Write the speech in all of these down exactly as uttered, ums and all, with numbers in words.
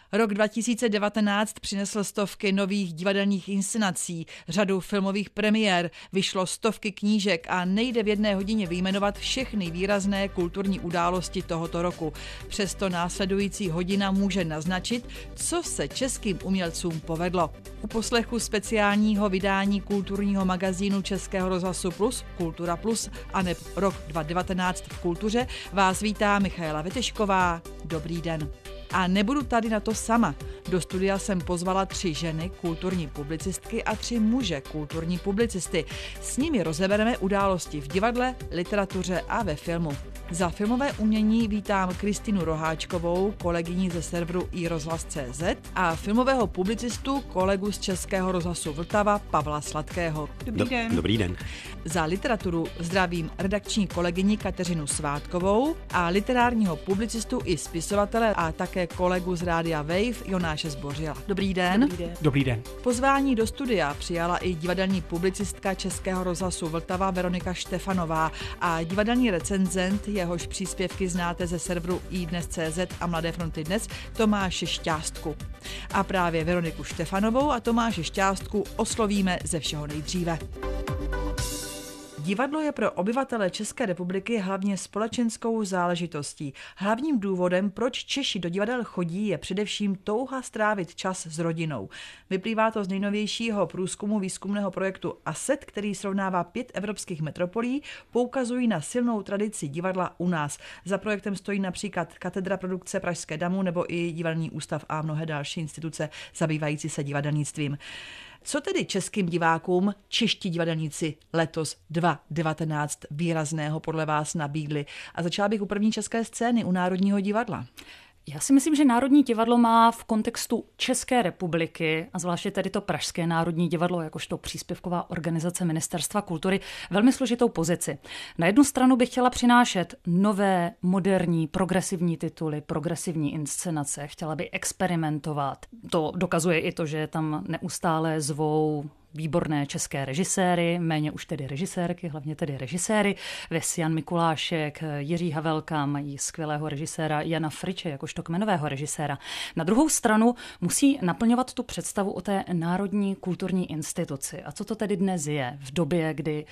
Rok dva tisíce devatenáct přinesl stovky nových divadelních inscenací, řadu filmových premiér, vyšlo stovky knížek a nejde v jedné hodině vyjmenovat všechny výrazné kulturní události tohoto roku. Přesto následující hodina může naznačit, co se českým umělcům povedlo. U poslechu speciálního vydání kulturního magazínu Českého rozhlasu Plus, Kultura Plus, aneb rok dva tisíce devatenáct v kultuře, vás vítá Michaela Vetešková. Dobrý den. A nebudu tady na to sama. Do studia jsem pozvala tři ženy, kulturní publicistky a tři muže, kulturní publicisty. S nimi rozebereme události v divadle, literatuře a ve filmu. Za filmové umění vítám Kristýnu Roháčkovou, kolegyni ze serveru i rozhlas tečka cé zet a filmového publicistu, kolegu z Českého rozhlasu Vltava Pavla Sladkého. Dobrý den. Dobrý den. Za literaturu zdravím redakční kolegyni Kateřinu Svátkovou a literárního publicistu i spisovatele a také kolegu z rádia Wave Jonáše Zbořila. Dobrý den. Dobrý den. Dobrý den. Pozvání do studia přijala i divadelní publicistka Českého rozhlasu Vltava Veronika Štefanová a divadelní recenzent, jehož příspěvky znáte ze serveru i dnes tečka cé zet a Mladé fronty dnes, Tomáše Šťástku. A právě Veroniku Štefanovou a Tomáše Šťástku oslovíme ze všeho nejdříve. Divadlo je pro obyvatele České republiky hlavně společenskou záležitostí. Hlavním důvodem, proč Češi do divadel chodí, je především touha strávit čas s rodinou. Vyplývá to z nejnovějšího průzkumu výzkumného projektu A S E T, který srovnává pět evropských metropolí, poukazují na silnou tradici divadla u nás. Za projektem stojí například Katedra produkce Pražské damu nebo i Divadelní ústav a mnohé další instituce zabývající se divadelnictvím. Co tedy českým divákům čeští divadelníci letos dva tisíce devatenáct výrazného podle vás nabídli? A začala bych u první české scény, u Národního divadla. Já si myslím, že Národní divadlo má v kontextu České republiky, a zvláště tedy to Pražské Národní divadlo, jakožto příspěvková organizace Ministerstva kultury, velmi složitou pozici. Na jednu stranu bych chtěla přinášet nové, moderní, progresivní tituly, progresivní inscenace, chtěla by experimentovat. To dokazuje i to, že tam neustále zvou výborné české režiséry, méně už tedy režisérky, hlavně tedy režiséry. Ves Jan Mikulášek, Jiří Havelka, mají skvělého režiséra Jana Friče, jakožto kmenového režiséra. Na druhou stranu musí naplňovat tu představu o té národní kulturní instituci. A co to tedy dnes je? V době, kdy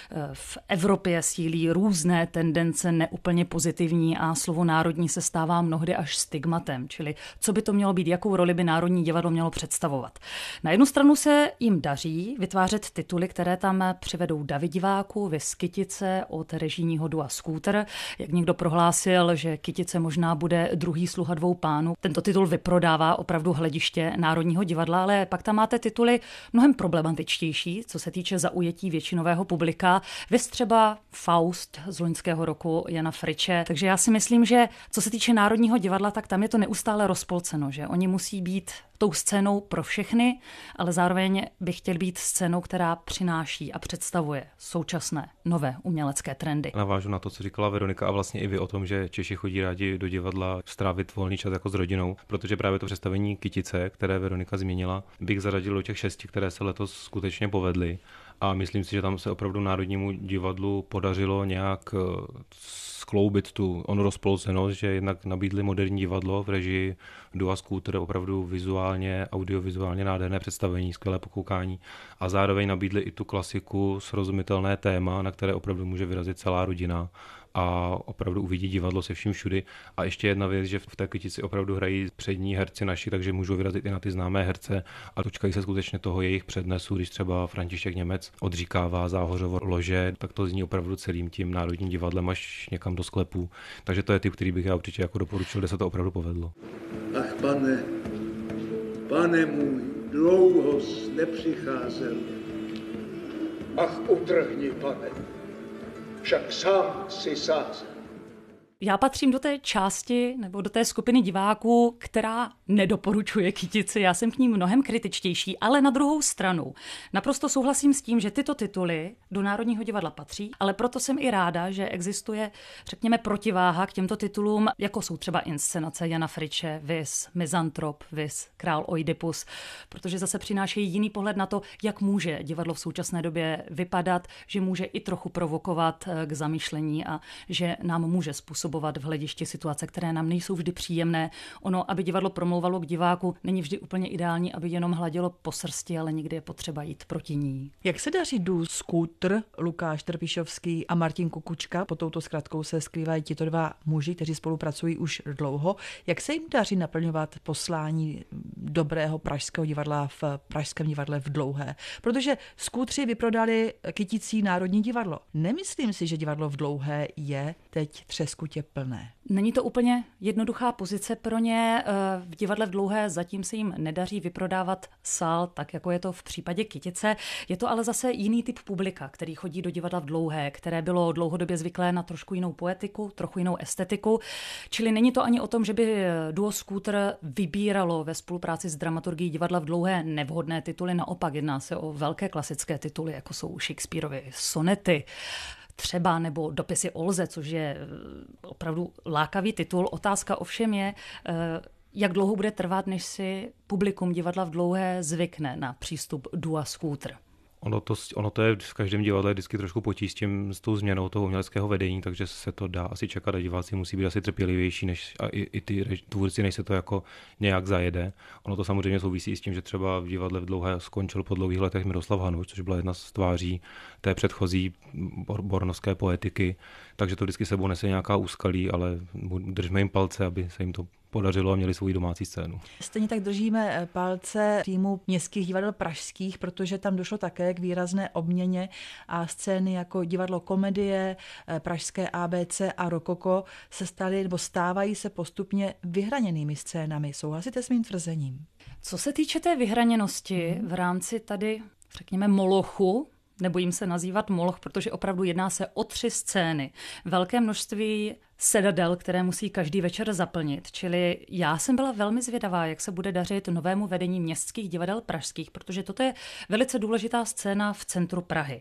v Evropě sílí různé tendence neúplně pozitivní a slovo národní se stává mnohdy až stigmatem. Čili co by to mělo být, jakou roli by Národní divadlo mělo představovat? Na jednu stranu se jim daří vytvářet tituly, které tam přivedou davy diváků, viz Kytice od režijního dua Scooter. Jak někdo prohlásil, že Kytice možná bude druhý sluha dvou pánů. Tento titul vyprodává opravdu hlediště Národního divadla, ale pak tam máte tituly mnohem problematičtější, co se týče zaujetí většinového publika. Viz třeba Faust z loňského roku Jana Friče. Takže já si myslím, že co se týče Národního divadla, tak tam je to neustále rozpolceno, že oni musí být tou scénou pro všechny, ale zároveň by chtěl být scénou, která přináší a představuje současné nové umělecké trendy. Navážu na to, co říkala Veronika a vlastně i vy o tom, že Češi chodí rádi do divadla strávit volný čas jako s rodinou, protože právě to představení Kytice, které Veronika zmínila, bych zaradil do těch šesti, které se letos skutečně povedly. A myslím si, že tam se opravdu Národnímu divadlu podařilo nějak skloubit tu onu rozpolcenost, že jednak nabídli moderní divadlo v režii Dua Scooter, opravdu vizuálně, audiovizuálně nádherné představení, skvělé pokoukání a zároveň nabídli i tu klasiku, srozumitelné téma, na které opravdu může vyrazit celá rodina a opravdu uvidí divadlo se vším všudy. A ještě jedna věc, že v té Kytici opravdu hrají přední herci naši, takže můžou vyrazit i na ty známé herce a dočkají se skutečně toho jejich přednesu, když třeba František Němec odříkává Záhořovo lože, tak to zní opravdu celým tím Národním divadlem až někam do sklepů. Takže to je typ, který bych já určitě jako doporučil, kde se to opravdu povedlo. Ach pane, pane můj, dlouho jsi nepřicházel. Ach utrhni, pane, však sám si sázel. Já patřím do té části nebo do té skupiny diváků, která nedoporučuje Kytici. Já jsem k ní mnohem kritičtější, ale na druhou stranu naprosto souhlasím s tím, že tyto tituly do Národního divadla patří, ale proto jsem i ráda, že existuje, řekněme, protiváha k těmto titulům, jako jsou třeba inscenace Jana Friče, vis Mizantrop, vis Král Oidipus, protože zase přinášejí jiný pohled na to, jak může divadlo v současné době vypadat, že může i trochu provokovat k zamýšlení a že nám může způsobit zásobovat v hledišti situace, které nám nejsou vždy příjemné. Ono, aby divadlo promlouvalo k diváku, není vždy úplně ideální, aby jenom hladilo po srsti, ale někdy je potřeba jít proti ní. Jak se daří Důl Skútr, Lukáš Trpišovský a Martin Kukučka? Pod touto zkratkou se skrývají tito dva muži, kteří spolupracují už dlouho. Jak se jim daří naplňovat poslání dobrého pražského divadla v Pražském divadle v Dlouhé? Protože Skútři vyprodali Kyticí Národní divadlo. Nemyslím si, že divadlo v Dlouhé je teď třeskutě plné. Není to úplně jednoduchá pozice pro ně. V divadle v Dlouhé zatím se jim nedaří vyprodávat sál, tak jako je to v případě Kytice. Je to ale zase jiný typ publika, který chodí do divadla v Dlouhé, které bylo dlouhodobě zvyklé na trošku jinou poetiku, trochu jinou estetiku. Čili není to ani o tom, že by duo Skútr vybíralo ve spolupráci s dramaturgií divadla v Dlouhé nevhodné tituly. Naopak jedná se o velké klasické tituly, jako jsou Shakespeareovy sonety, třeba nebo Dopisy Olze, což je opravdu lákavý titul. Otázka ovšem je, jak dlouho bude trvat, než si publikum divadla v Dlouhé zvykne na přístup dua Skútr. Ono to, ono to je v každém divadle vždycky trošku potíž s, tím, s tou změnou toho uměleckého vedení, takže se to dá asi čekat a diváci musí být asi trpělivější než, a i, i ty tvůrci, než se to jako nějak zajede. Ono to samozřejmě souvisí s tím, že třeba v divadle v Dlouhé skončil po dlouhých letech Miroslav Hanuš, což byla jedna z tváří té předchozí bornovské poetiky, takže to vždycky sebou nese nějaká úskalí, ale držme jim palce, aby se jim to podařilo a měli svou domácí scénu. Stejně tak držíme palce týmu městských divadel pražských, protože tam došlo také k výrazné obměně a scény jako divadlo Komedie, pražské A B C a Rokoko se staly nebo stávají se postupně vyhraněnými scénami. Souhlasíte s mým tvrzením? Co se týče té vyhraněnosti v rámci tady, řekněme, molochu, nebojím se nazývat moloch, protože opravdu jedná se o tři scény. Velké množství sedadel, které musí každý večer zaplnit. Čili já jsem byla velmi zvědavá, jak se bude dařit novému vedení městských divadel pražských, protože toto je velice důležitá scéna v centru Prahy.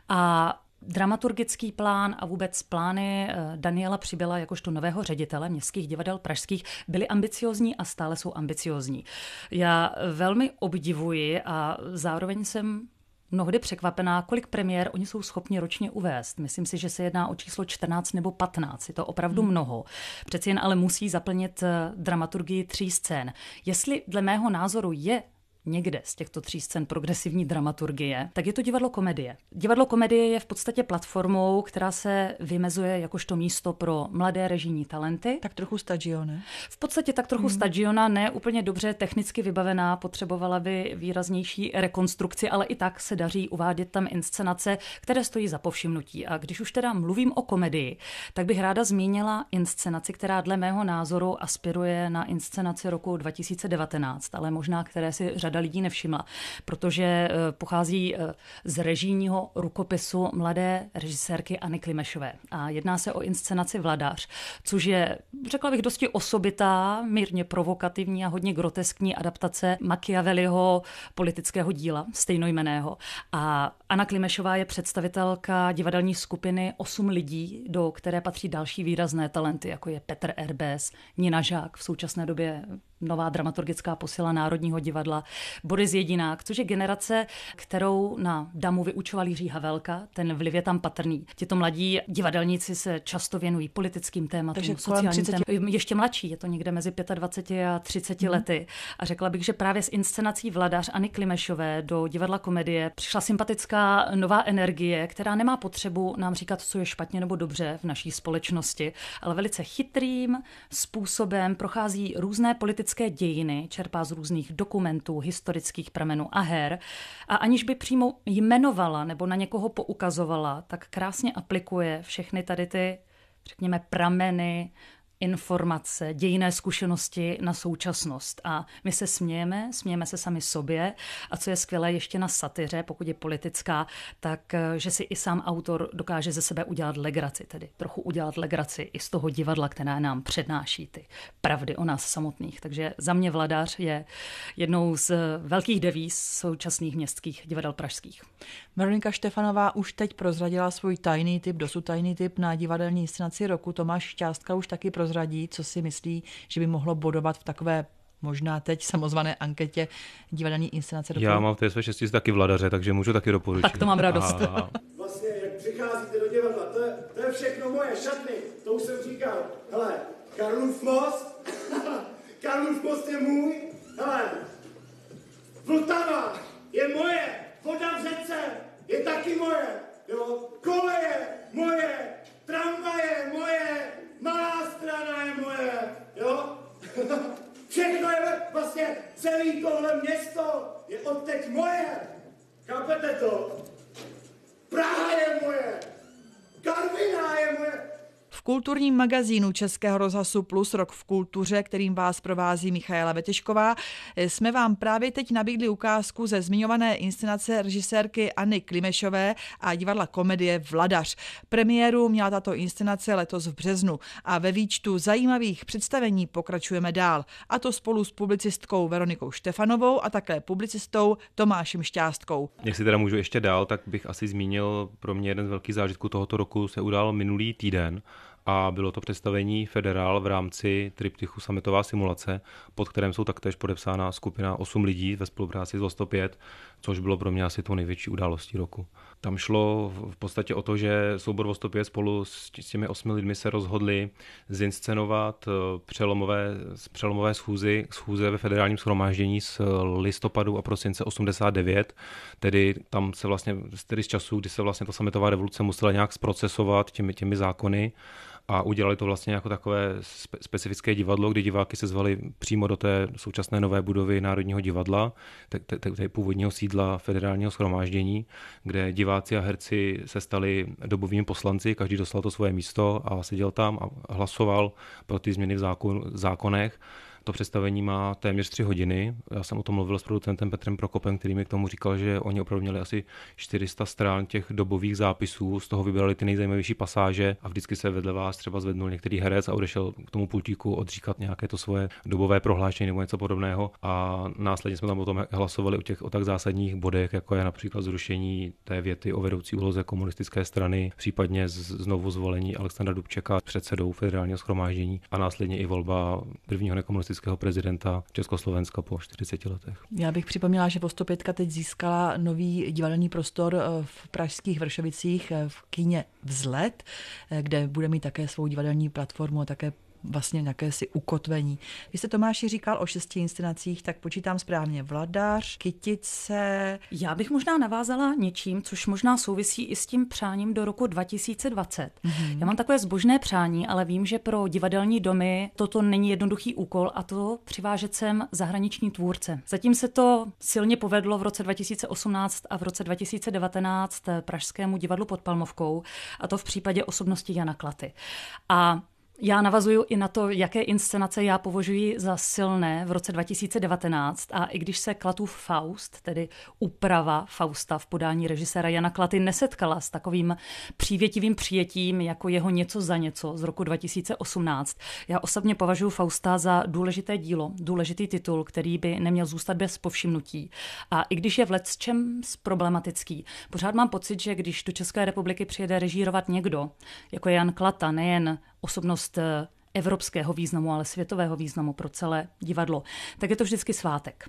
A dramaturgický plán a vůbec plány Daniela Přibyla jakožto nového ředitele městských divadel pražských byly ambiciozní a stále jsou ambiciozní. Já velmi obdivuji a zároveň jsem mnohdy překvapená, kolik premiér oni jsou schopni ročně uvést. Myslím si, že se jedná o číslo čtrnáct nebo patnáct. Je to opravdu hmm. mnoho. Přeci jen ale musí zaplnit dramaturgii tří scén. Jestli dle mého názoru je někde z těchto tří scén progresivní dramaturgie, tak je to divadlo Komedie. Divadlo Komedie je v podstatě platformou, která se vymezuje jakožto místo pro mladé režijní talenty. Tak trochu stagione. V podstatě tak trochu hmm. stagiona, ne úplně dobře technicky vybavená, potřebovala by výraznější rekonstrukci, ale i tak se daří uvádět tam inscenace, které stojí za povšimnutí. A když už teda mluvím o komedii, tak bych ráda zmínila inscenaci, která dle mého názoru aspiruje na inscenaci roku dva tisíce devatenáct, ale možná které si řada lidí nevšimla, protože pochází z režijního rukopisu mladé režisérky Anny Klimešové. A jedná se o inscenaci Vladař, což je, řekla bych, dosti osobitá, mírně provokativní a hodně groteskní adaptace Machiavelliho politického díla stejnojmenného. A Anna Klimešová je představitelka divadelní skupiny Osm lidí, do které patří další výrazné talenty, jako je Petr Erbés, Nina Žák, v současné době nová dramaturgická posila Národního divadla, Boris Jedinák, což je generace, kterou na Damu vyučoval Jiří Havelka, ten vliv je tam patrný. Tito mladí divadelníci se často věnují politickým tématům, sociálním tématům. Ještě mladší, je to někde mezi dvaceti pěti a třiceti hmm. lety. A řekla bych, že právě s inscenací Vladař Anny Klimešové do divadla Komedie přišla sympatická nová energie, která nemá potřebu nám říkat, co je špatně nebo dobře v naší společnosti, ale velice chytrým způsobem prochází různé politické dějiny, čerpá z různých dokumentů, historických pramenů a her a aniž by přímo jmenovala nebo na někoho poukazovala, tak krásně aplikuje všechny tady ty, řekněme, prameny, informace, dějinné zkušenosti na současnost. A my se smějeme, smějeme se sami sobě a co je skvělé ještě na satyře, pokud je politická, tak že si i sám autor dokáže ze sebe udělat legraci, tedy trochu udělat legraci i z toho divadla, které nám přednáší ty pravdy o nás samotných. Takže za mě Vladař je jednou z velkých devíz současných městských divadel pražských. Veronika Štefanová už teď prozradila svůj tajný tip, dosud tajný tip na divadelní inscenaci roku. Tomáš Šťástka už taky prozradí, co si myslí, že by mohlo bodovat v takové možná teď samozvané anketě divadelní inscenace roku. Já mám v té své šesti taky Vladaře, takže můžu taky doporučit. Tak to mám radost. A... Vlastně, jak přicházíte do divadla, to je, to je všechno moje, šatny, to to už jsem říkal. Hele, Karlův most, Karlův most je můj, hele, Vltava je moje, voda v řece je taky moje, jo, koleje moje, tramvaje moje, Malá Strana je moje, jo. Všechno je vlastně, celý tohle město je odteď moje. Chápete to? Praha je moje. Karviná je moje. V kulturním magazínu Českého rozhlasu Plus Rok v kultuře, kterým vás provází Michaela Vetešková, jsme vám právě teď nabídli ukázku ze zmiňované inscenace režisérky Anny Klimešové a divadla Komedie Vladař. Premiéru měla tato inscenace letos v březnu a ve výčtu zajímavých představení pokračujeme dál, a to spolu s publicistkou Veronikou Štefanovou a také publicistou Tomášem Šťástkou. Jestli teda můžu ještě dál, tak bych asi zmínil pro mě jeden z velkých zážitků tohoto roku se udál minulý týden. A bylo to představení Federál v rámci triptychu Sametová simulace, pod kterém jsou taktéž podepsána skupina osm lidí ve spolupráci s O sto pět, což bylo pro mě asi tou největší událostí roku. Tam šlo v podstatě o to, že soubor O sto pět spolu s těmi osmi lidmi se rozhodli zinscenovat přelomové, přelomové schůzy, schůze ve federálním shromáždění z listopadu a prosince osmdesát devět, tedy tam se vlastně, tedy z času, kdy se vlastně ta sametová revoluce musela nějak zprocesovat těmi, těmi zákony, a udělali to vlastně jako takové spe- specifické divadlo, kdy diváky se zvali přímo do té současné nové budovy Národního divadla, té původního sídla federálního shromáždění, kde diváci a herci se stali dobovými poslanci, každý dostal to svoje místo a seděl tam a hlasoval pro ty změny v zákon, zákonech. To představení má téměř tři hodiny. Já jsem o tom mluvil s producentem Petrem Prokopem, který mi k tomu říkal, že oni opravdu měli asi čtyři sta stran těch dobových zápisů, z toho vybrali ty nejzajímavější pasáže a vždycky se vedle vás třeba zvednul některý herec a odešel k tomu pultíku odříkat nějaké to svoje dobové prohlášení nebo něco podobného. A následně jsme tam potom hlasovali o těch o tak zásadních bodech, jako je například zrušení té věty o vedoucí úloze komunistické strany, případně znovu zvolení Alexandra Dubčeka předsedou federálního shromáždění a následně i volba prvního nekomunistického prezidenta Československa po čtyřiceti letech. Já bych připomněla, že O sto pět teď získala nový divadelní prostor v pražských Vršovicích v kině Vzlet, kde bude mít také svou divadelní platformu a také vlastně nějaké si ukotvení. Vy jste, Tomáši, říkal o šesti inscenacích, tak počítám správně: Vladař, Kytice. Já bych možná navázala něčím, což možná souvisí i s tím přáním do roku dva tisíce dvacet. Mm-hmm. Já mám takové zbožné přání, ale vím, že pro divadelní domy toto není jednoduchý úkol, a to přivážet sem zahraniční tvůrce. Zatím se to silně povedlo v roce dva tisíce osmnáct a v roce dva tisíce devatenáct Pražskému divadlu pod Palmovkou, a to v případě osobnosti Jana Klaty. A já navazuju i na to, jaké inscenace já považuji za silné v roce dva tisíce devatenáct, a i když se Klatův Faust, tedy úprava Fausta v podání režiséra Jana Klaty, nesetkala s takovým přívětivým přijetím jako jeho Něco za něco z roku dva tisíce osmnáct, já osobně považuji Fausta za důležité dílo, důležitý titul, který by neměl zůstat bez povšimnutí. A i když je v lecčem problematický, pořád mám pocit, že když do České republiky přijede režírovat někdo, jako je Jan Klata, nejen osobnost evropského významu, ale světového významu pro celé divadlo, tak je to vždycky svátek.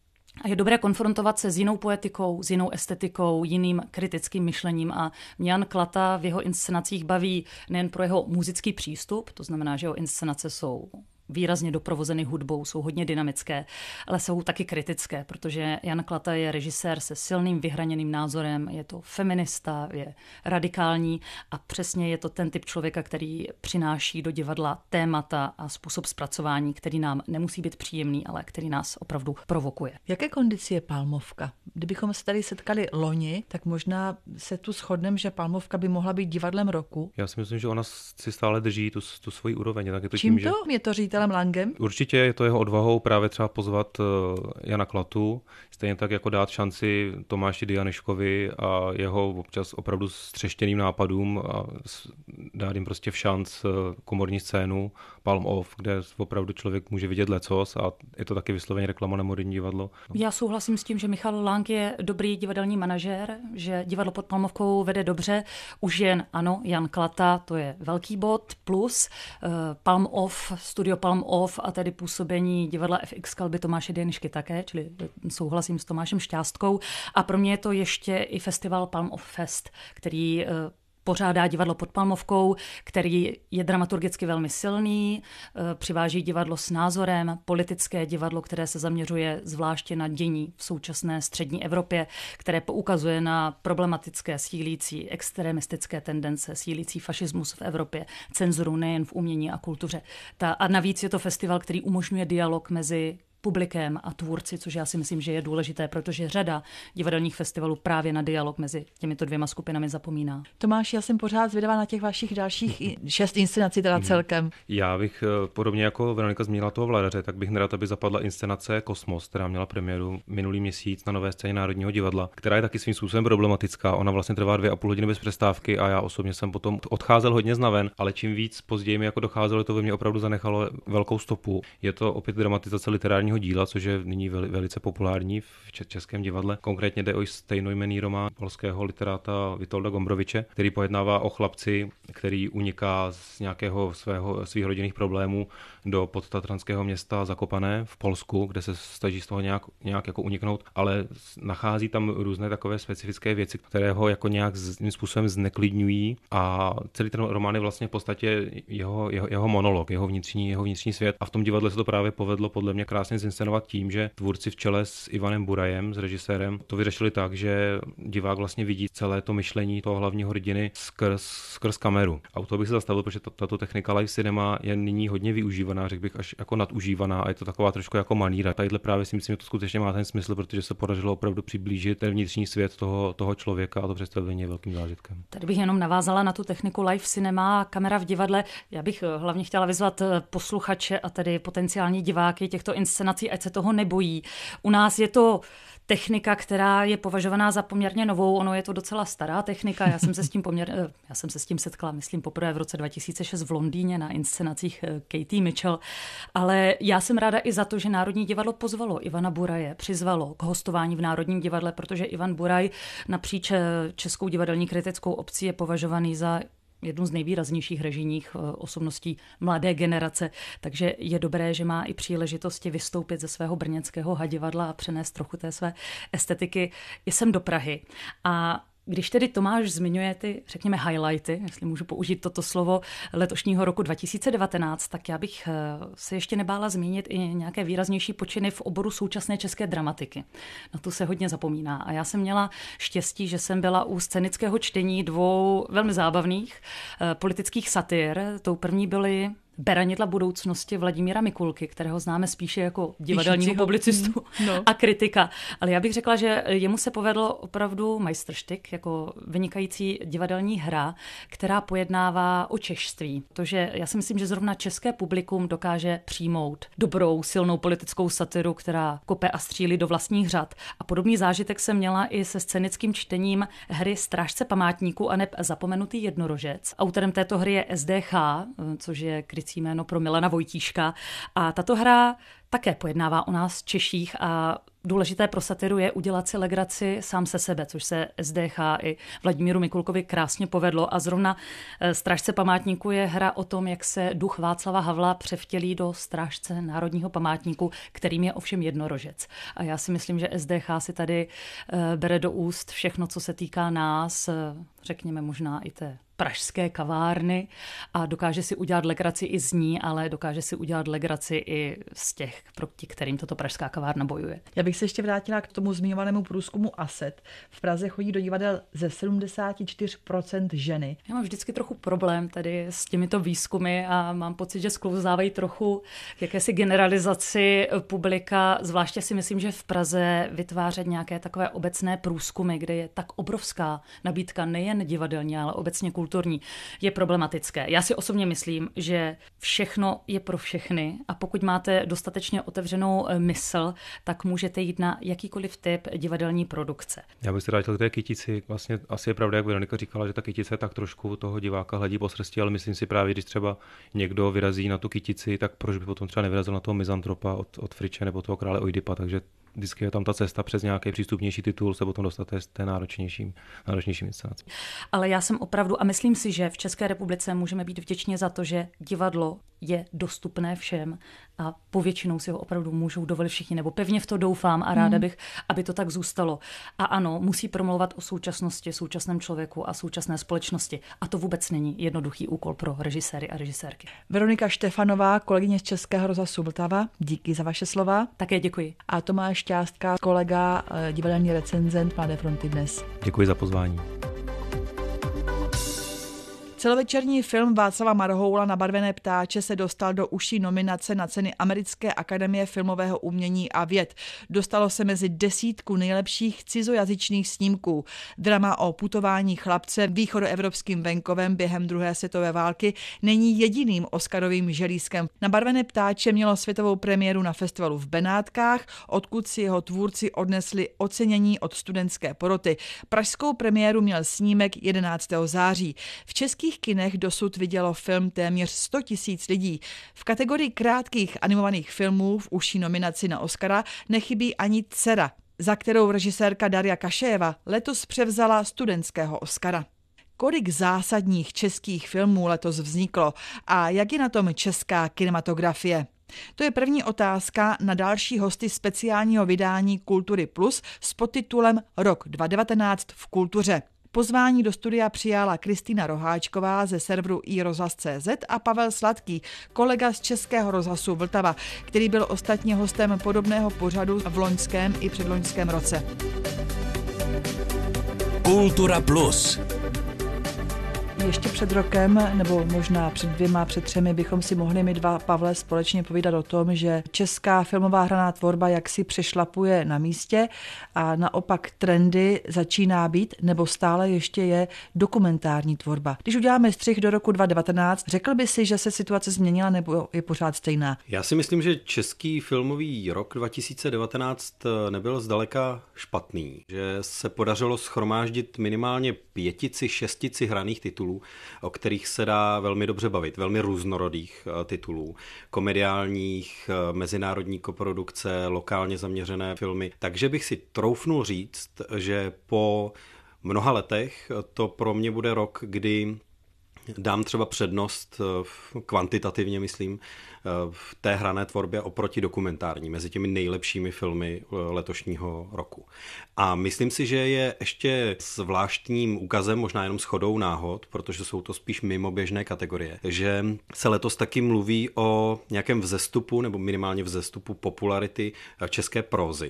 A je dobré konfrontovat se s jinou poetikou, s jinou estetikou, jiným kritickým myšlením, a mě Jan Klata v jeho inscenacích baví nejen pro jeho muzický přístup, to znamená, že jeho inscenace jsou výrazně doprovozeny hudbou, jsou hodně dynamické, ale jsou taky kritické, protože Jan Klata je režisér se silným vyhraněným názorem, je to feminista, je radikální a přesně je to ten typ člověka, který přináší do divadla témata a způsob zpracování, který nám nemusí být příjemný, ale který nás opravdu provokuje. Jaké kondici je Palmovka? Kdybychom se tady setkali loni, tak možná se tu shodneme, že Palmovka by mohla být divadlem roku. Já si myslím, že ona si stále drží tu, tu svoji úroveň. Tak je to Čím tím, to? Že... Je to ředitelem Langem? Určitě je to jeho odvahou právě třeba pozvat Jana Klatu, stejně tak jako dát šanci Tomáši Dianeškovi a jeho občas opravdu střeštěným nápadům a dát jim prostě v šanc komorní scénu Palm Off, kde opravdu člověk může vidět lecos, a je to taky vysloveně reklama na moderní divadlo. Já souhlasím s tím, že Michal Lang je dobrý divadelní manažér, že divadlo pod Palmovkou vede dobře. Už jen, ano, Jan Klata, to je velký bod, plus uh, Palm Off, studio Palm Off a tedy působení divadla F X Kalby Tomáše Dianešky také, čili souhlasím s Tomášem Šťástkou. A pro mě je to ještě i festival Palm Off Fest, který uh, pořádá divadlo pod Palmovkou, který je dramaturgicky velmi silný, přiváží divadlo s názorem, politické divadlo, které se zaměřuje zvláště na dění v současné střední Evropě, které poukazuje na problematické sílící extremistické tendence, sílící fašismus v Evropě, cenzuru nejen v umění a kultuře. Ta, a navíc je to festival, který umožňuje dialog mezi publikem a tvůrci, což já si myslím, že je důležité, protože řada divadelních festivalů právě na dialog mezi těmito dvěma skupinami zapomíná. Tomáš, já jsem pořád zvědavá na těch vašich dalších šest inscenací teda celkem. Já bych podobně jako Veronika zmínila toho Vladaře, tak bych nerad, aby zapadla inscenace Kosmos, která měla premiéru minulý měsíc na Nové scéně Národního divadla, která je taky svým způsobem problematická. Ona vlastně trvá dvě a půl hodiny bez přestávky a já osobně jsem potom odcházel hodně znaven, ale čím víc později mi jako docházelo, to ve mně opravdu zanechalo velkou stopu. Je to opět dramatizace literárního díla, což je nyní veli, velice populární v českém divadle. Konkrétně jde o stejnojmenný román polského literáta Witolda Gombroviče, který pojednává o chlapci, který uniká z nějakého svého svých rodinných problémů do podtatranského města Zakopané v Polsku, kde se snaží z toho nějak, nějak jako uniknout, ale nachází tam různé takové specifické věci, které ho jako nějak svým způsobem zneklidňují a celý ten román je vlastně v podstatě jeho, jeho, jeho monolog, jeho vnitřní, jeho vnitřní svět a v tom divadle se to právě povedlo podle mě krásně zinscenovat tím, že tvůrci v čele s Ivanem Burajem, s režisérem, to vyřešili tak, že divák vlastně vidí celé to myšlení toho hlavního hrdiny skrz, skrz kameru. A u toho bych se zastavil, protože tato technika live cinema je nyní hodně využívaná, řekl bych až jako nadužívaná a je to taková trošku jako maníra. Tadyhle právě si myslím, že to skutečně má ten smysl, protože se podařilo opravdu přiblížit ten vnitřní svět toho, toho člověka a to představení je velkým zážitkem. Tady bych jenom navázala na tu techniku live cinema, kamera v divadle. Já bych hlavně chtěla vyzvat posluchače a tedy potenciální diváky těchto inscenací, ať se toho nebojí. U nás je to technika, která je považovaná za poměrně novou, ono je to docela stará technika. Já jsem se s tím poměr, já jsem se s tím setkala, myslím, poprvé v roce dva tisíce šest v Londýně na inscenacích Katie Mitchell, ale já jsem ráda i za to, že Národní divadlo pozvalo Ivana Buraje, přizvalo k hostování v Národním divadle, protože Ivan Buraj napříč českou divadelní kritickou obcí je považovaný za jednu z nejvýraznějších režijních osobností mladé generace, takže je dobré, že má i příležitosti vystoupit ze svého brněnského hadivadla a přenést trochu té své estetiky i sem do Prahy. A když tedy Tomáš zmiňuje ty, řekněme, highlighty, jestli můžu použít toto slovo, letošního roku dva tisíce devatenáct, tak já bych se ještě nebála zmínit i nějaké výraznější počiny v oboru současné české dramatiky. Na to se hodně zapomíná. A já jsem měla štěstí, že jsem byla u scénického čtení dvou velmi zábavných politických satir. Tou první byly Beranidla budoucnosti Vladimíra Mikulky, kterého známe spíše jako divadelního publicistu no. a kritika. Ale já bych řekla, že jemu se povedlo opravdu majstrštyk, jako vynikající divadelní hra, která pojednává o češství. Protože já si myslím, že zrovna české publikum dokáže přijmout dobrou, silnou politickou satiru, která kope a střílí do vlastních řad. A podobný zážitek jsem měla i se scénickým čtením hry Strážce památníku aneb Zapomenutý jednorožec. Autorem této hry je S D H, což je jméno pro Milana Vojtíška. A tato hra také pojednává o nás Češích a důležité pro satiru je udělat si legraci sám se sebe, což se S D H i Vladimíru Mikulkovi krásně povedlo. A zrovna Strážce památníku je hra o tom, jak se duch Václava Havla převtělí do strážce Národního památníku, kterým je ovšem jednorožec. A já si myslím, že S D H si tady bere do úst všechno, co se týká nás, řekněme možná i té pražské kavárny a dokáže si udělat legraci i z ní, ale dokáže si udělat legraci i z těch, proti kterým toto pražská kavárna bojuje. Já bych se ještě vrátila k tomu zmiňovanému průzkumu A S E T. V Praze chodí do divadel ze sedmdesát čtyři procent ženy. Já mám vždycky trochu problém tady s těmito výzkumy a mám pocit, že sklouzávají trochu k jakési generalizaci publika. Zvláště si myslím, že v Praze vytvářet nějaké takové obecné průzkumy, kde je tak obrovská nabídka nejen divadelní, ale obecně kulturní, je problematické. Já si osobně myslím, že všechno je pro všechny a pokud máte dostatečně otevřenou mysl, tak můžete jít na jakýkoliv typ divadelní produkce. Já bych se vrátil k té kytici. Vlastně asi je pravda, jak Veronika říkala, že ta kytice tak trošku toho diváka hledí po srsti, ale myslím si právě, když třeba někdo vyrazí na tu kytici, tak proč by potom třeba nevyrazil na toho mizantropa od, od Friče nebo toho krále Oidipa, takže vždycky je tam ta cesta přes nějaký přístupnější titul se potom dostat z té náročnější, náročnější inscenace. Ale já jsem opravdu a myslím si, že v České republice můžeme být vděční za to, že divadlo je dostupné všem a povětšinou si ho opravdu můžou dovolit všichni, nebo pevně v to doufám a ráda bych, aby to tak zůstalo. A ano, musí promlouvat o současnosti, současném člověku a současné společnosti. A to vůbec není jednoduchý úkol pro režiséry a režisérky. Veronika Štefanová, kolegyně z Českého rozhlasu Vltava, díky za vaše slova. Také děkuji. A Tomáš Šťástka, kolega, divadelní recenzent Mladé fronty Dnes. Děkuji za pozvání. Celovečerní film Václava Marhoula Nabarvené ptáče se dostal do užší nominace na ceny Americké akademie filmového umění a věd. Dostalo se mezi desítku nejlepších cizojazyčných snímků. Drama o putování chlapce východoevropským venkovem během druhé světové války není jediným oscarovým želízkem. Nabarvené ptáče mělo světovou premiéru na festivalu v Benátkách, odkud si jeho tvůrci odnesli ocenění od studentské poroty. Pražskou premiéru měl snímek jedenáctého září. V českých kinech dosud vidělo film téměř sto tisíc lidí. V kategorii krátkých animovaných filmů v užší nominaci na Oscara nechybí ani Dcera, za kterou režisérka Daria Kašejeva letos převzala studentského Oscara. Kolik zásadních českých filmů letos vzniklo a jak je na tom česká kinematografie? To je první otázka na další hosty speciálního vydání Kultury Plus s podtitulem Rok dva tisíce devatenáct v kultuře. Pozvání do studia přijala Kristýna Roháčková ze serveru i rozhlas tečka cé zet a Pavel Sladký, kolega z Českého rozhlasu Vltava, který byl ostatně hostem podobného pořadu v loňském i předloňském roce. Kultura Plus. Ještě před rokem, nebo možná před dvěma, před třemi, bychom si mohli my dva, Pavle, společně povídat o tom, že česká filmová hraná tvorba jaksi přešlapuje na místě a naopak trendy začíná být, nebo stále ještě je dokumentární tvorba. Když uděláme střih do roku dva tisíce devatenáct, řekl by si, že se situace změnila, nebo je pořád stejná? Já si myslím, že český filmový rok dva tisíce devatenáct nebyl zdaleka špatný, že se podařilo shromáždit minimálně pětici, šestici hraných titulů, o kterých se dá velmi dobře bavit, velmi různorodých titulů, komediálních, mezinárodní koprodukce, lokálně zaměřené filmy. Takže bych si troufnul říct, že po mnoha letech to pro mě bude rok, kdy dám třeba přednost, kvantitativně myslím, v té hrané tvorbě oproti dokumentární, mezi těmi nejlepšími filmy letošního roku. A myslím si, že je ještě zvláštním úkazem, možná jenom shodou náhod, protože jsou to spíš mimoběžné kategorie, že se letos taky mluví o nějakém vzestupu, nebo minimálně vzestupu popularity české prózy.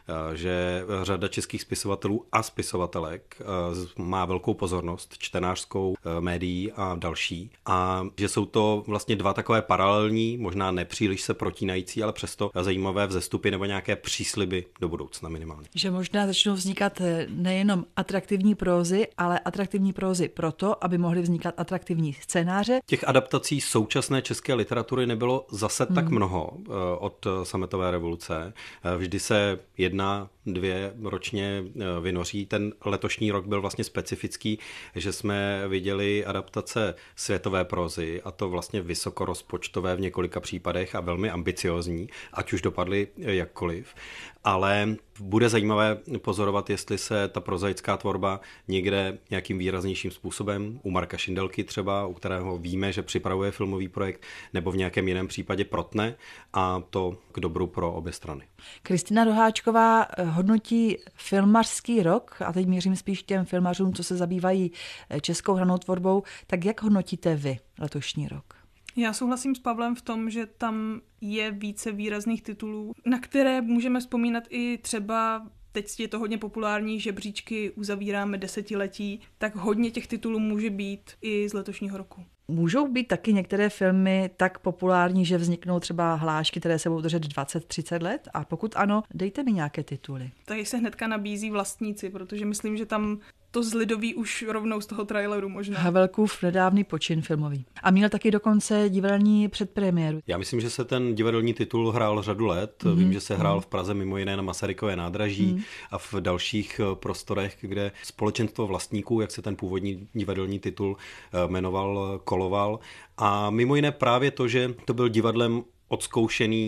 Že řada českých spisovatelů a spisovatelek má velkou pozornost, čtenářskou, médií a další. A že jsou to vlastně dva takové paralelní, možná nepříliš se protínající, ale přesto zajímavé vzestupy nebo nějaké přísliby do budoucna minimálně. Že možná začnou vznikat nejenom atraktivní prózy, ale atraktivní prózy proto, aby mohly vznikat atraktivní scénáře. Těch adaptací současné české literatury nebylo zase hmm. tak mnoho od sametové revoluce. Vždy se jedna, dvě ročně vynoří. Ten letošní rok byl vlastně specifický, že jsme viděli adaptace světové prózy, a to vlastně vysokorozpočtové v několika případech a velmi ambiciózní, ať už dopadly jakkoliv. Ale bude zajímavé pozorovat, jestli se ta prozaická tvorba někde nějakým výraznějším způsobem, u Marka Šindelky třeba, u kterého víme, že připravuje filmový projekt, nebo v nějakém jiném případě protne, a to k dobru pro obě strany. Kristýna Roháčková hodnotí filmařský rok, a teď mířím spíš těm filmařům, co se zabývají českou hranou tvorbou, tak jak hodnotíte vy letošní rok? Já souhlasím s Pavlem v tom, že tam je více výrazných titulů, na které můžeme vzpomínat i třeba, teď je to hodně populární, žebříčky uzavíráme desetiletí, tak hodně těch titulů může být i z letošního roku. Můžou být taky některé filmy tak populární, že vzniknou třeba hlášky, které se budou držet dvacet třicet let? A pokud ano, dejte mi nějaké tituly. Tady se hnedka nabízí Vlastníci, protože myslím, že tam to zlidoví už rovnou z toho traileru možná. Havelkův nedávný počin filmový. A měl taky dokonce divadelní předpremiéru. Já myslím, že se ten divadelní titul hrál řadu let. Mm-hmm. Vím, že se hrál v Praze mimo jiné na Masarykově nádraží mm. a v dalších prostorech, kde Společenstvo vlastníků, jak se ten původní divadelní titul jmenoval, koloval. A mimo jiné právě to, že to byl divadlem odzkoušený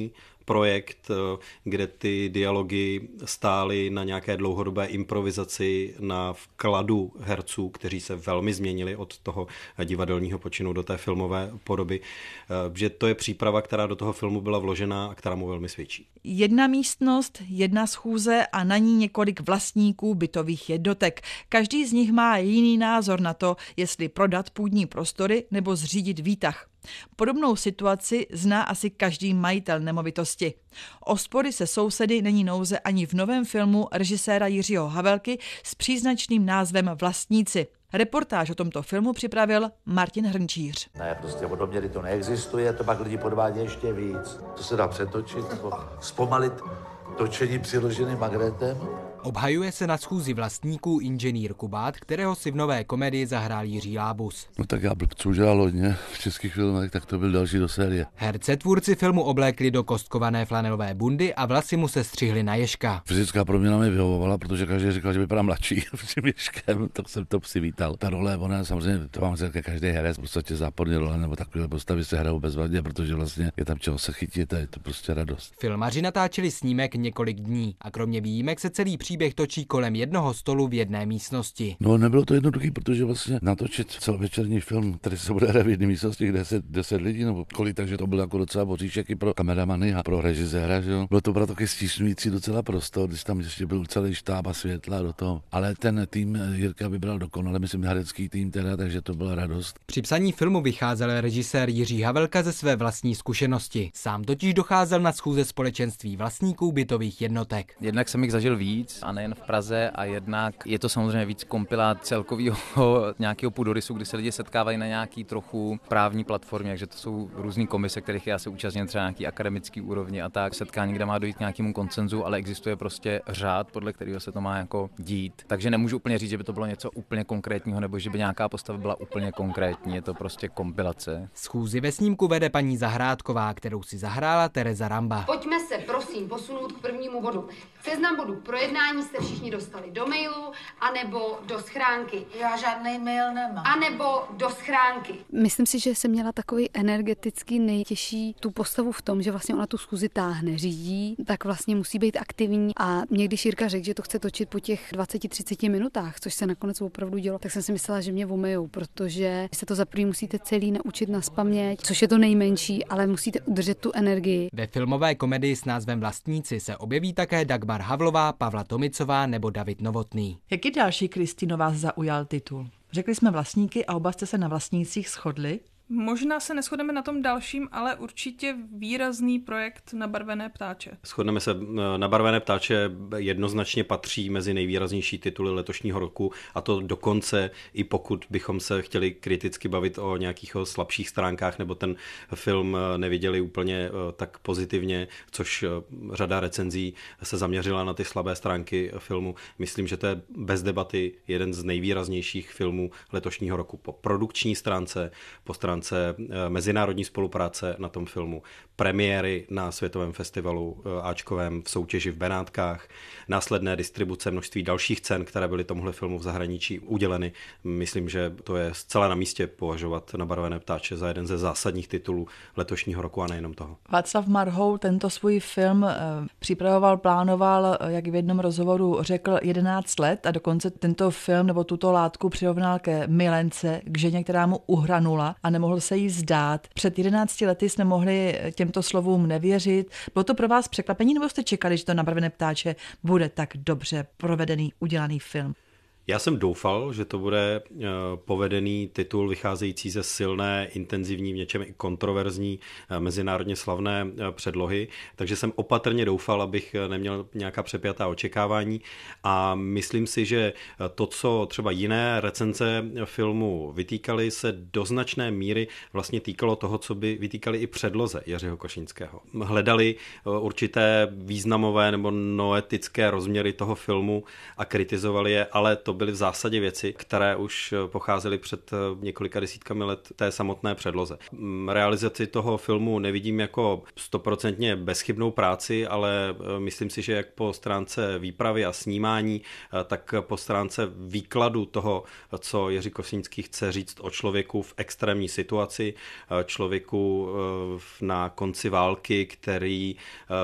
projekt, kde ty dialogy stály na nějaké dlouhodobé improvizaci, na vkladu herců, kteří se velmi změnili od toho divadelního počinu do té filmové podoby, že to je příprava, která do toho filmu byla vložena a která mu velmi svědčí. Jedna místnost, jedna schůze a na ní několik vlastníků bytových jednotek. Každý z nich má jiný názor na to, jestli prodat půdní prostory nebo zřídit výtah. Podobnou situaci zná asi každý majitel nemovitosti. O spory se sousedy není nouze ani v novém filmu režiséra Jiřího Havelky s příznačným názvem Vlastníci. Reportáž o tomto filmu připravil Martin Hrnčíř. Ne, prostě podobně to neexistuje, to pak lidi podvádí ještě víc. To se dá přetočit nebo zpomalit točení přiloženým magnetem. Obhajuje se na schůzi vlastníků inženýr Kubát, kterého si v nové komedii zahrál Jiří Lábus. No tak já blbců dělal hodně v českých filmech, tak to byl další do série. Herce tvůrci filmu oblékli do kostkované flanelové bundy a vlasy mu se střihly na ježka. Fyzická proměna mi vyhovovala, protože každý říkal, že vypadá mladší tím ježkem, tak jsem to přivítal. Ta role, ona samozřejmě, to vám řekne každý herec, v podstatě záporně role nebo takové postavy se hrajou bezvadně, protože vlastně je tam čeho se chytit, je to prostě radost. Filmaři natáčeli snímek několik dní a kromě výjimek se celý příběh točí kolem jednoho stolu v jedné místnosti. No, nebylo to jednoduché, protože vlastně natočit celovečerní film, který se bude hrát v jedné místnosti, kde se deset lidí nebo kolik, takže to bylo jako docela boříšek i pro kameramany a pro režiséra, že jo. Bylo to pro taky stísňující docela prostor, když tam ještě byl celý štáb a světla do toho. Ale ten tým Jirka vybral dokonale, myslím herecký tým teda, takže to byla radost. Při psaní filmu vycházel režisér Jiří Havelka ze své vlastní zkušenosti. Sám totiž docházel na schůze společenství vlastníků bytových jednotek. Jednak jsem jich zažil víc a nejen v Praze a jednak je to samozřejmě víc kompilát celkového nějakého půdorysu, kdy se lidi setkávají na nějaký trochu právní platformě, takže to jsou různý komise, kterých já se účastním třeba nějaký akademický úrovni a tak. Setkání, kde má dojít k nějakému konsenzu, ale existuje prostě řád, podle kterého se to má jako dít. Takže nemůžu úplně říct, že by to bylo něco úplně konkrétního nebo že by nějaká postava byla úplně konkrétní, je to prostě kompilace. Schůzi ve snímku vede paní Zahrádková, kterou si zahrála Tereza Ramba. Pojďme se prosím posunout k prvnímu bodu. Seznam bodů projednání jste všichni dostali do mailu, anebo do schránky. Já žádný mail nemám. Anebo do schránky. Myslím si, že jsem měla takový energeticky nejtěžší tu postavu v tom, že vlastně ona tu schůzi táhne, řídí, tak vlastně musí být aktivní. A mě když Jirka řekl, že to chce točit po těch dvaceti třiceti minutách, což se nakonec opravdu dělo, tak jsem si myslela, že mě omejou, protože se to za první musíte celý naučit nazpaměť, což je to nejmenší, ale musíte udržet tu energii. Ve filmové komedii s názvem Vlastníci se objeví také Dagmar Havlová, Pavla Tomicová nebo David Novotný. Jaký další, Kristýno, vás zaujal titul? Řekli jsme vlastníky a oba jste se na vlastnících shodli. Možná se neshodneme na tom dalším, ale určitě výrazný projekt Nabarvené ptáče. Shodneme se, Nabarvené ptáče jednoznačně patří mezi nejvýraznější tituly letošního roku a to dokonce, i pokud bychom se chtěli kriticky bavit o nějakých slabších stránkách nebo ten film neviděli úplně tak pozitivně, což řada recenzí se zaměřila na ty slabé stránky filmu. Myslím, že to je bez debaty jeden z nejvýraznějších filmů letošního roku po produkční stránce, po stránce mezinárodní spolupráce na tom filmu, premiéry na Světovém festivalu áčkovém v soutěži v Benátkách, následné distribuce množství dalších cen, které byly tomuhle filmu v zahraničí uděleny. Myslím, že to je zcela na místě považovat Nabarvené ptáče za jeden ze zásadních titulů letošního roku a nejenom toho. Václav Marhoul tento svůj film připravoval, plánoval, jak v jednom rozhovoru řekl, jedenáct let a dokonce tento film nebo tuto látku přirovnal ke milence, k ženě, která mu uhranula a nemohl se jí zdát. Před jedenácti lety jsme mohli těmto slovům nevěřit. Bylo to pro vás překvapení, nebo jste čekali, že to Nabarvené ptáče bude tak dobře provedený, udělaný film? Já jsem doufal, že to bude povedený titul vycházející ze silné, intenzivní, v něčem i kontroverzní, mezinárodně slavné předlohy, takže jsem opatrně doufal, abych neměl nějaká přepjatá očekávání a myslím si, že to, co třeba jiné recenze filmu vytýkaly, se do značné míry vlastně týkalo toho, co by vytýkali i předloze Jiřího Košínského. Hledali určité významové nebo noetické rozměry toho filmu a kritizovali je, ale to byly v zásadě věci, které už pocházely před několika desítkami let té samotné předloze. Realizaci toho filmu nevidím jako stoprocentně bezchybnou práci, ale myslím si, že jak po stránce výpravy a snímání, tak po stránce výkladu toho, co Jiří Kosíňský chce říct o člověku v extrémní situaci, člověku na konci války, který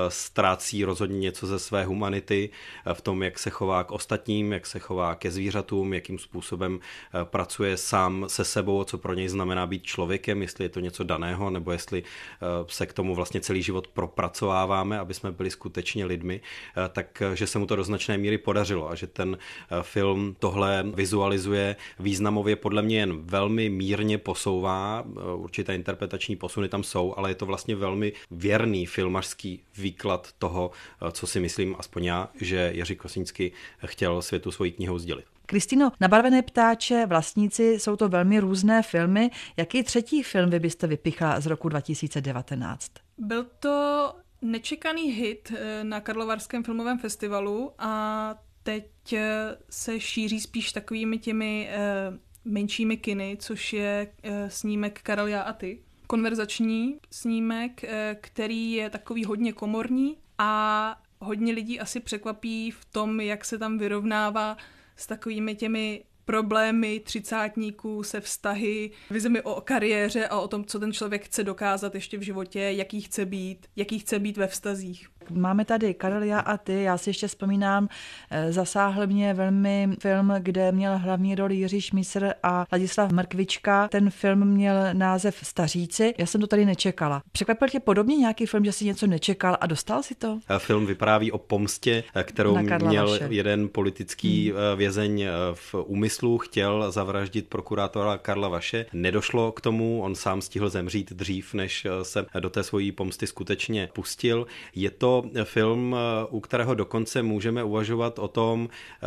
ztrácí rozhodně něco ze své humanity v tom, jak se chová k ostatním, jak se chová ke zvířatům, jakým způsobem pracuje sám se sebou, co pro něj znamená být člověkem, jestli je to něco daného, nebo jestli se k tomu vlastně celý život propracováváme, aby jsme byli skutečně lidmi, takže se mu to do značné míry podařilo a že ten film tohle vizualizuje významově podle mě jen velmi mírně posouvá, určité interpretační posuny tam jsou, ale je to vlastně velmi věrný filmařský výklad toho, co si myslím, aspoň já, že Jiří Kosíňský chtěl světu svojí knihou sdělit. Kristýno, Nabarvené ptáče, Vlastníci, jsou to velmi různé filmy. Jaký třetí film vy byste vypichla z roku dva tisíce devatenáct? Byl to nečekaný hit na Karlovarském filmovém festivalu a teď se šíří spíš takovými těmi menšími kiny, což je snímek Karel, já a ty. Konverzační snímek, který je takový hodně komorní a hodně lidí asi překvapí v tom, jak se tam vyrovnává s takovými těmi problémy třicátníků se vztahy, vizemi o kariéře a o tom, co ten člověk chce dokázat ještě v životě, jaký chce být, jaký chce být ve vztazích. Máme tady Karel, já a ty. Já si ještě vzpomínám, zasáhl mě velmi film, kde měl hlavní roli Jiří Šmísr a Ladislav Mrkvička. Ten film měl název Staříci. Já jsem to tady nečekala. Překvapil tě podobně nějaký film, že jsi něco nečekal a dostal si to? Film vypráví o pomstě, kterou měl Vaše. jeden politický hmm. vězeň v úmyslu, chtěl zavraždit prokurátora Karla Vaše. Nedošlo k tomu, on sám stihl zemřít dřív, než se do té svojí pomsty skutečně pustil. Je to film, u kterého dokonce můžeme uvažovat o tom,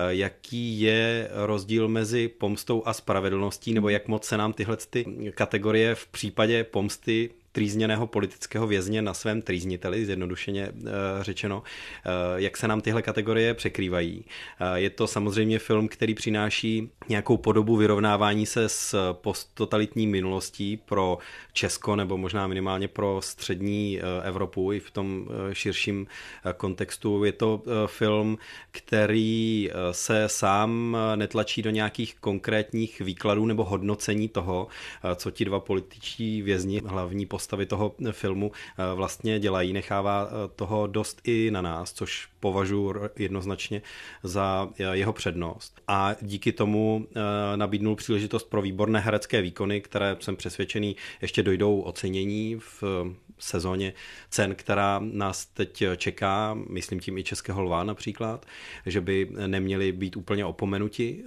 jaký je rozdíl mezi pomstou a spravedlností, nebo jak moc se nám tyhle ty kategorie v případě pomsty trýzněného politického vězně na svém trýzniteli, zjednodušeně řečeno, jak se nám tyhle kategorie překrývají. Je to samozřejmě film, který přináší nějakou podobu vyrovnávání se s posttotalitní minulostí pro Česko, nebo možná minimálně pro střední Evropu i v tom širším kontextu. Je to film, který se sám netlačí do nějakých konkrétních výkladů nebo hodnocení toho, co ti dva političtí vězni, hlavní postavy toho filmu vlastně dělají. Nechává toho dost i na nás, což považuji jednoznačně za jeho přednost. A díky tomu nabídnul příležitost pro výborné herecké výkony, které jsem přesvědčený ještě dojdou ocenění v sezóně cen, která nás teď čeká, myslím tím i Českého lva například, že by neměli být úplně opomenuti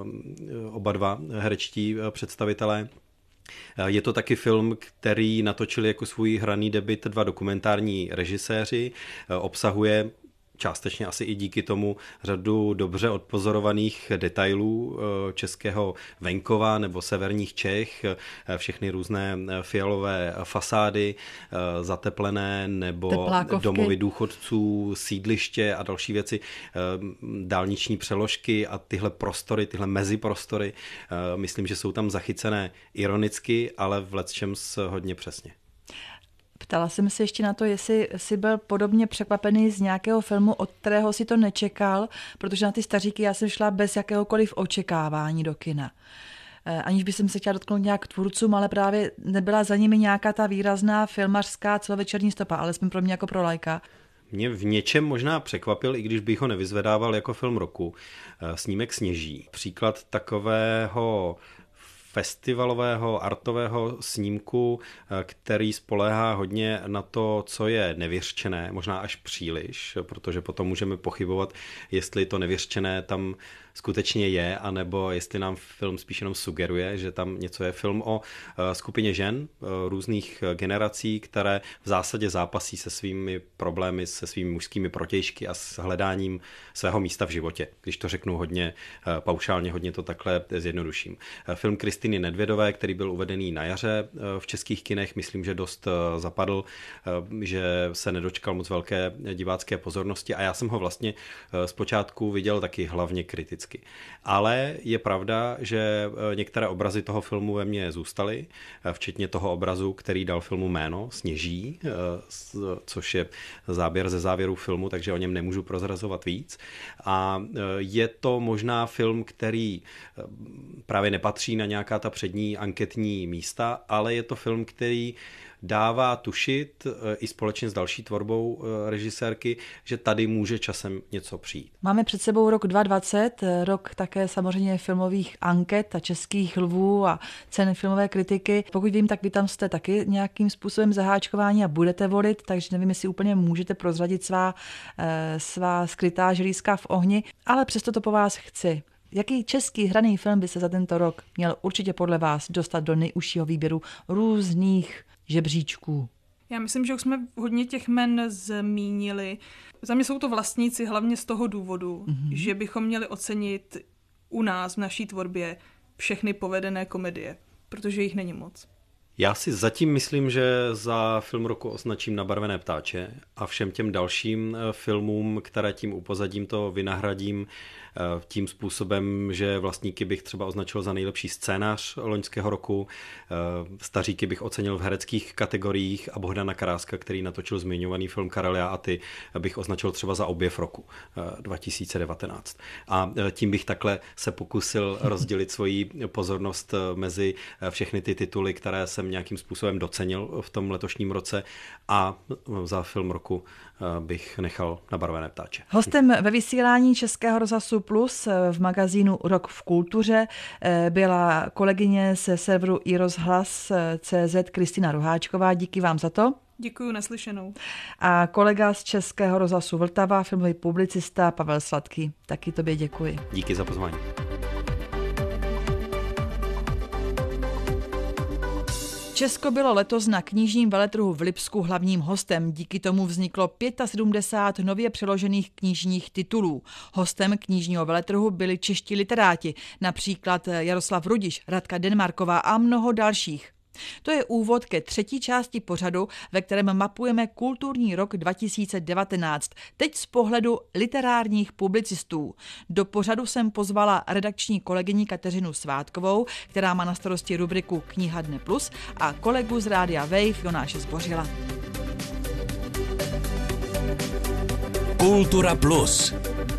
oba dva herečtí představitelé. Je to taky film, který natočili jako svůj hraný debut dva dokumentární režiséři, obsahuje částečně asi i díky tomu řadu dobře odpozorovaných detailů českého venkova nebo severních Čech, všechny různé fialové fasády, zateplené nebo Teplákovky. Domovy důchodců, sídliště a další věci, dálniční přeložky a tyhle prostory, tyhle meziprostory, myslím, že jsou tam zachycené ironicky, ale v lecčems hodně přesně. Ptala jsem se ještě na to, jestli jsi byl podobně překvapený z nějakého filmu, od kterého si to nečekal, protože na ty staříky já jsem šla bez jakéhokoliv očekávání do kina. Aniž by jsem se chtěla dotknout nějak tvůrcům, ale právě nebyla za nimi nějaká ta výrazná filmařská celovečerní stopa, alespoň pro mě jako pro laika. Mě v něčem možná překvapil, i když bych ho nevyzvedával jako film roku, snímek Sněží. Příklad takového festivalového, artového snímku, který spoléhá hodně na to, co je nevyřčené, možná až příliš, protože potom můžeme pochybovat, jestli to nevyřčené tam skutečně je, anebo jestli nám film spíš jenom sugeruje, že tam něco je. Film o skupině žen různých generací, které v zásadě zápasí se svými problémy, se svými mužskými protějšky a s hledáním svého místa v životě. Když to řeknu hodně paušálně, hodně to takhle zjednoduším. Film Kristýny Kristýny Nedvědové, který byl uvedený na jaře v českých kinech, myslím, že dost zapadl, že se nedočkal moc velké divácké pozornosti a já jsem ho vlastně zpočátku viděl taky hlavně kriticky. Ale je pravda, že některé obrazy toho filmu ve mně zůstaly, včetně toho obrazu, který dal filmu jméno, Sněží, což je záběr ze závěru filmu, takže o něm nemůžu prozrazovat víc. A je to možná film, který právě nepatří na nějaká ta přední anketní místa, ale je to film, který dává tušit i společně s další tvorbou režisérky, že tady může časem něco přijít. Máme před sebou rok dva tisíce dvacet, rok také samozřejmě filmových anket a českých lvů a cen filmové kritiky. Pokud vím, tak vy tam jste taky nějakým způsobem zaháčkování a budete volit, takže nevím, jestli úplně můžete prozradit svá, svá skrytá želízka v ohni, ale přesto to po vás chci. Jaký český hraný film by se za tento rok měl určitě podle vás dostat do nejužšího výběru různých žebříčků? Já myslím, že už jsme hodně těch jmen zmínili. Za mě jsou to vlastníci hlavně z toho důvodu, mm-hmm. že bychom měli ocenit u nás v naší tvorbě všechny povedené komedie, protože jich není moc. Já si zatím myslím, že za film roku označím Nabarvené ptáče a všem těm dalším filmům, které tím upozadím, to vynahradím tím způsobem, že Vlastníky bych třeba označil za nejlepší scénář loňského roku, Staříky bych ocenil v hereckých kategoriích a Bohdana Karáska, který natočil zmiňovaný film Karel, já a ty, bych označil třeba za objev roku dva tisíce devatenáct. A tím bych takhle se pokusil rozdělit svoji pozornost mezi všechny ty tituly, které jsem nějakým způsobem docenil v tom letošním roce a za film roku bych nechal Nabarvené ptáče. Hostem ve vysílání Českého rozhlasu Plus v magazínu Rok v kultuře byla kolegyně ze serveru iRozhlas tečka cé zet Kristýna Roháčková. Díky vám za to. Děkuju, naslyšenou. A kolega z Českého rozhlasu Vltava, filmový publicista Pavel Sladký. Taky tobě děkuji. Díky za pozvání. Česko bylo letos na knižním veletrhu v Lipsku hlavním hostem. Díky tomu vzniklo sedmdesát pět nově přeložených knižních titulů. Hostem knižního veletrhu byli čeští literáti, například Jaroslav Rudiš, Radka Denmarková a mnoho dalších. To je úvod ke třetí části pořadu, ve kterém mapujeme kulturní rok dva tisíce devatenáct, teď z pohledu literárních publicistů. Do pořadu jsem pozvala redakční kolegyni Kateřinu Svátkovou, která má na starosti rubriku Kniha Dne Plus, a kolegu z Rádia Wave Jonáše Zbořila. Kultura Plus.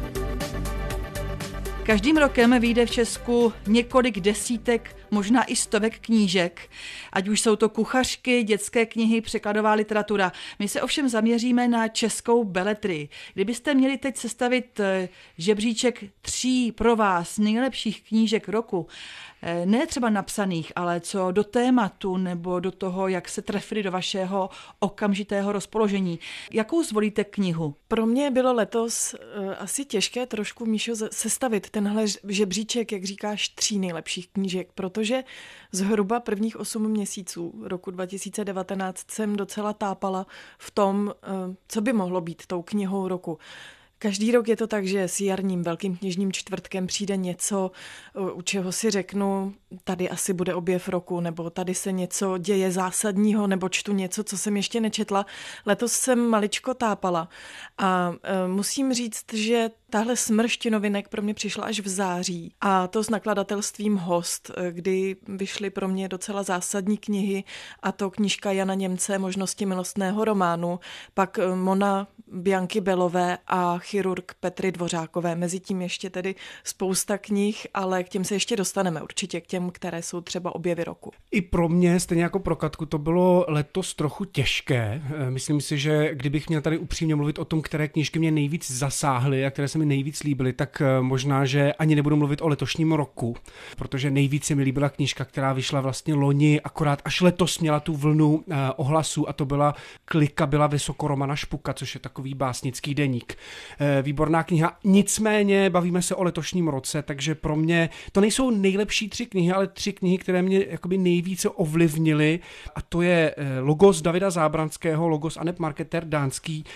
Každým rokem vyjde v Česku několik desítek, možná i stovek knížek, ať už jsou to kuchařky, dětské knihy, překladová literatura. My se ovšem zaměříme na českou beletrii. Kdybyste měli teď sestavit žebříček tří pro vás nejlepších knížek roku, ne třeba napsaných, ale co do tématu nebo do toho, jak se trefili do vašeho okamžitého rozpoložení. Jakou zvolíte knihu? Pro mě bylo letos uh, asi těžké trošku, Míšo, sestavit tenhle žebříček, jak říkáš, tří nejlepších knížek, protože zhruba prvních osm měsíců roku dva tisíce devatenáct jsem docela tápala v tom, uh, co by mohlo být tou knihou roku. Každý rok je to tak, že s jarním velkým knižním čtvrtkem přijde něco, u čeho si řeknu, tady asi bude objev roku, nebo tady se něco děje zásadního, nebo čtu něco, co jsem ještě nečetla. Letos jsem maličko tápala a e, musím říct, že tahle smršť novinek pro mě přišla až v září. A to s nakladatelstvím Host, kdy vyšly pro mě docela zásadní knihy, a to knížka Jana Němce Možnosti milostného románu, pak Mona Bianky Belové a chirurg Petry Dvořákové. Mezitím ještě tedy spousta knih, ale k těm se ještě dostaneme určitě, k těm, které jsou třeba objevy roku. I pro mě, stejně jako pro Katku, to bylo letos trochu těžké. Myslím si, že kdybych měl tady upřímně mluvit o tom, které knížky mě nejvíc zasáhly a které se mi nejvíc líbily, tak možná, že ani nebudu mluvit o letošním roku, protože nejvíc se mi líbila knížka, která vyšla vlastně loni, akorát až letos měla tu vlnu ohlasů, a to byla Klika byla vysoko Romana Špuka, což je takový básnický deník. výborná kniha. Nicméně bavíme se o letošním roce, takže pro mě to nejsou nejlepší tři knihy, ale tři knihy, které mě jakoby nejvíce ovlivnily, a to je Logos Davida Zábranského, Logos Annette Marketer dánský,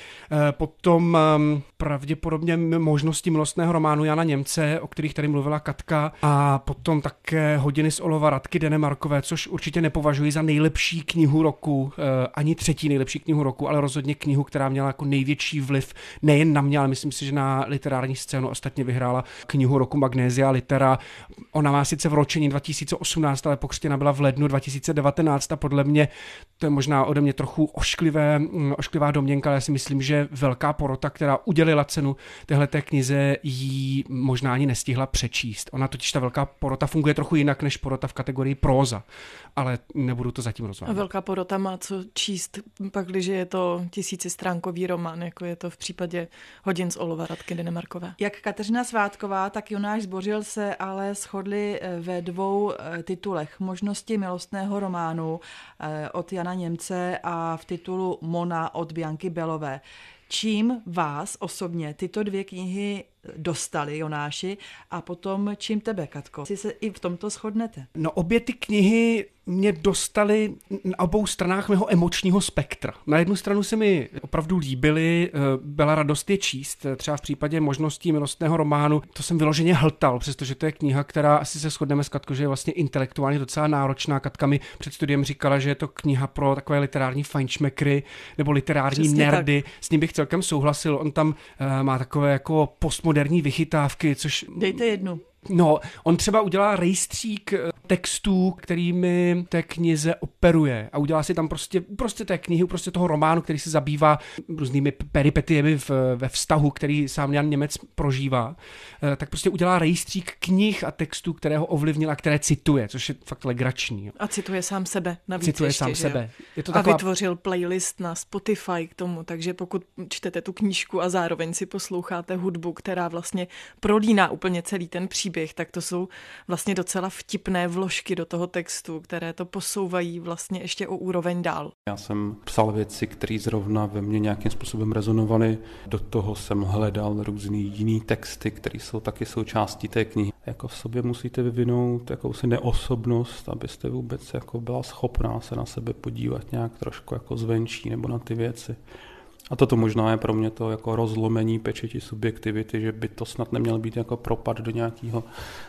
potom pravděpodobně Možnosti milostného románu Jana Němce, o kterých tady mluvila Katka, a potom také Hodiny z olova Radky Denemarkové, což určitě nepovažuji za nejlepší knihu roku, ani třetí nejlepší knihu roku, ale rozhodně knihu, která měla jako největší vliv nejen na mě, ale myslím si, že na literární scénu. Ostatně vyhrála knihu roku Magnesia Litera. Ona má sice vročení dva tisíce osmnáct, ale pokřtěna byla v lednu dva tisíce devatenáct a podle mě, to je možná ode mě trochu ošklivé, ošklivá domněnka, ale já si myslím, že Velká porota, která udělila cenu téhleté knize, jí možná ani nestihla přečíst. Ona totiž ta Velká porota funguje trochu jinak než porota v kategorii próza, ale nebudu to zatím rozvádět. A Velká porota má co číst, pakliže je to tisícistránkový román, jako je to v případě Hodin z olova Radky Denemarkové. Jak Kateřina Svátková, tak Jonáš Zbořil se ale shodli ve dvou titulech. Možnosti milostného románu od Jana Němce a v titulu Mona od Bianky Belové. Čím vás osobně tyto dvě knihy dostali, Jonáši, a potom čím tebe, Katko? Si se i v tomto shodnete? No, obě ty knihy mě dostaly na obou stranách mého emočního spektra. Na jednu stranu se mi opravdu líbily, byla radost je číst, třeba v případě Možností milostného románu, to jsem vyloženě hltal, přestože to je kniha, která, asi se shodneme s Katkou, že je vlastně intelektuálně docela náročná. Katka mi před studiem říkala, že je to kniha pro takové literární fajnšmekry nebo literární Přesně nerdy. Tak. S ním bych celkem souhlasil, on tam uh, má takové jako postmoderní vychytávky, což... Dejte jednu. No, on třeba udělá rejstřík textů, kterými té knize operuje, a udělá si tam prostě, prostě té knihy, prostě toho románu, který se zabývá různými peripetiemi v, ve vztahu, který sám Jan Němec prožívá, tak prostě udělá rejstřík knih a textů, které ho ovlivnil a které cituje, což je fakt legrační. A cituje sám sebe navíc Cituje ještě, sám sebe. Je to taková... A vytvořil playlist na Spotify k tomu, takže pokud čtete tu knížku a zároveň si posloucháte hudbu, která vlastně prolíná úplně celý ten příběh, tak to jsou vlastně docela vtipné vložky do toho textu, které to posouvají vlastně ještě o úroveň dál. Já jsem psal věci, které zrovna ve mně nějakým způsobem rezonovaly. Do toho jsem hledal různý jiný texty, které jsou taky součástí té knihy. Jako v sobě musíte vyvinout jakousi neosobnost, abyste vůbec jako byla schopná se na sebe podívat nějak trošku jako zvenčí nebo na ty věci. A toto možná je pro mě to jako rozlomení pečeti subjektivity, že by to snad neměl být jako propad do nějakého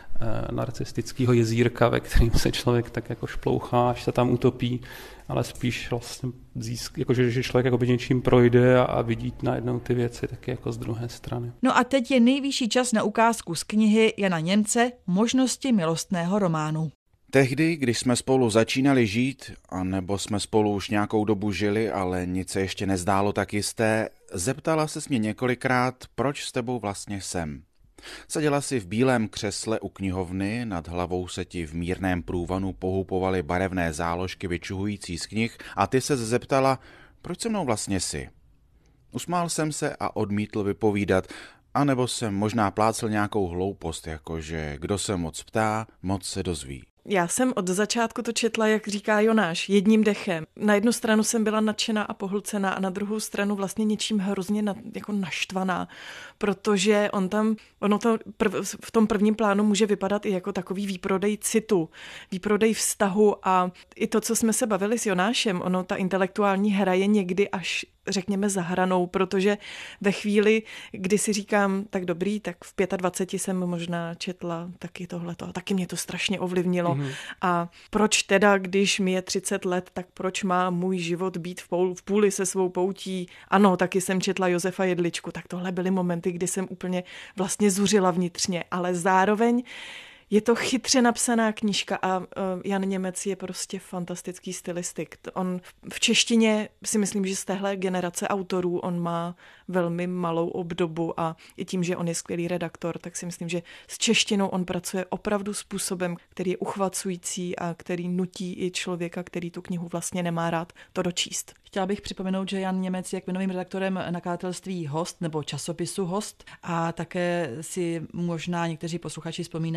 e, narcistického jezírka, ve kterým se člověk tak jako šplouchá, až se tam utopí, ale spíš vlastně získ, jako že, že člověk jako by něčím projde a, a vidí najednou ty věci taky jako z druhé strany. No a teď je nejvyšší čas na ukázku z knihy Jana Němce Možnosti milostného románu. Tehdy, když jsme spolu začínali žít, anebo jsme spolu už nějakou dobu žili, ale nic se ještě nezdálo tak jisté, zeptala ses mě několikrát, proč s tebou vlastně jsem. Seděla si v bílém křesle u knihovny, nad hlavou se ti v mírném průvanu pohupovaly barevné záložky vyčuhující z knih a ty se zeptala, proč se mnou vlastně jsi. Usmál jsem se a odmítl vypovídat, anebo jsem možná plácel nějakou hloupost, jakože kdo se moc ptá, moc se dozví. Já jsem od začátku to četla, jak říká Jonáš, jedním dechem. Na jednu stranu jsem byla nadšená a pohlcená a na druhou stranu vlastně něčím hrozně na, jako naštvaná, protože on tam, ono to prv, v tom prvním plánu může vypadat i jako takový výprodej citu, výprodej vztahu a i to, co jsme se bavili s Jonášem, ono ta intelektuální hra je někdy až řekněme za hranou, protože ve chvíli, kdy si říkám, tak dobrý, tak v dvaceti pěti jsem možná četla taky tohleto a taky mě to strašně ovlivnilo. Mm-hmm. A proč teda, když mi je třicet let, tak proč má můj život být v, půl, v půli se svou poutí? Ano, taky jsem četla Josefa Jedličku, tak tohle byly momenty, kdy jsem úplně vlastně zuřila vnitřně, ale zároveň je to chytře napsaná knížka a uh, Jan Němec je prostě fantastický stylistik. On v češtině si myslím, že z téhle generace autorů on má velmi malou obdobu a i tím, že on je skvělý redaktor, tak si myslím, že s češtinou on pracuje opravdu způsobem, který je uchvacující a který nutí i člověka, který tu knihu vlastně nemá rád, to dočíst. Chtěla bych připomenout, že Jan Němec je kmenovým redaktorem nakladatelství Host nebo časopisu Host a také si možná někteří posluchači vzpomínají, že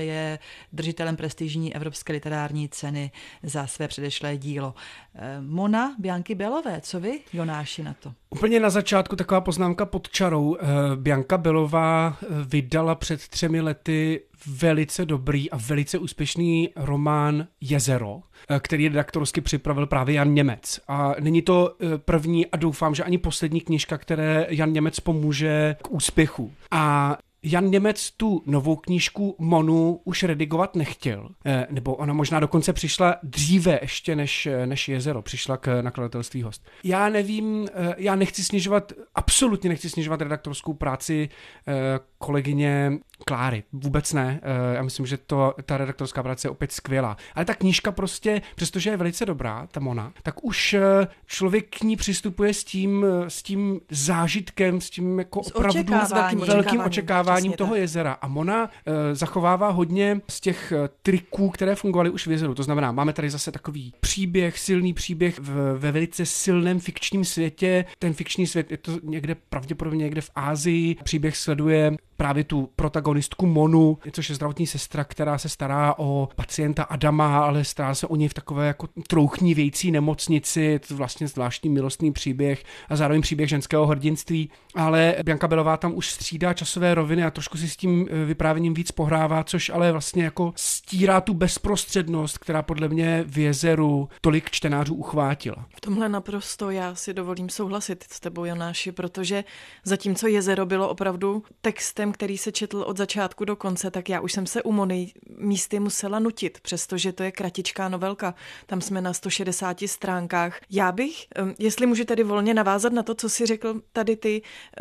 je držitelem prestižní Evropské literární ceny za své předešlé dílo. Mona Bianky Belové, co vy, Jonáši, na to? Úplně na začátku taková poznámka pod čarou. Bianka Belová vydala před třemi lety velice dobrý a velice úspěšný román Jezero, který redaktorsky připravil právě Jan Němec. A není to první a doufám, že ani poslední knížka, které Jan Němec pomůže k úspěchu. A Jan Němec tu novou knížku Monu už redigovat nechtěl, nebo ona možná dokonce přišla dříve ještě než, než Jezero, přišla k nakladatelství Host. Já nevím, já nechci snižovat, absolutně nechci snižovat redaktorskou práci kolegyně Kláry, vůbec ne, já myslím, že to, ta redaktorská práce je opět skvělá, ale ta knížka prostě, přestože je velice dobrá, ta Mona, tak už člověk k ní přistupuje s tím, s tím zážitkem, s tím jako s opravdu očekáváním. velkým očekáváním toho jezera. A Mona uh, zachovává hodně z těch uh, triků, které fungovaly už v Jezeru. To znamená, máme tady zase takový příběh, silný příběh v, ve velice silném fikčním světě. Ten fikční svět je to někde, pravděpodobně někde v Asii. Příběh sleduje právě tu protagonistku Monu, což je zdravotní sestra, která se stará o pacienta Adama, ale stará se o něj v takové jako trouchnivějící nemocnici. Je to vlastně zvláštní milostný příběh a zároveň příběh ženského hrdinství. Ale Bianka Belová tam už střídá časové roviny a trošku si s tím vyprávěním víc pohrává, což ale vlastně jako stírá tu bezprostřednost, která podle mě v Jezeru tolik čtenářů uchvátila. V tomhle naprosto já si dovolím souhlasit s tebou, Jonáši, protože zatímco Jezero bylo opravdu textem, který se četl od začátku do konce, tak já už jsem se u Mony místy musela nutit, přestože to je kratičká novelka. Tam jsme na sto šedesáti stránkách. Já bych, jestli můžu tedy volně navázat na to, co jsi řekl tady ty,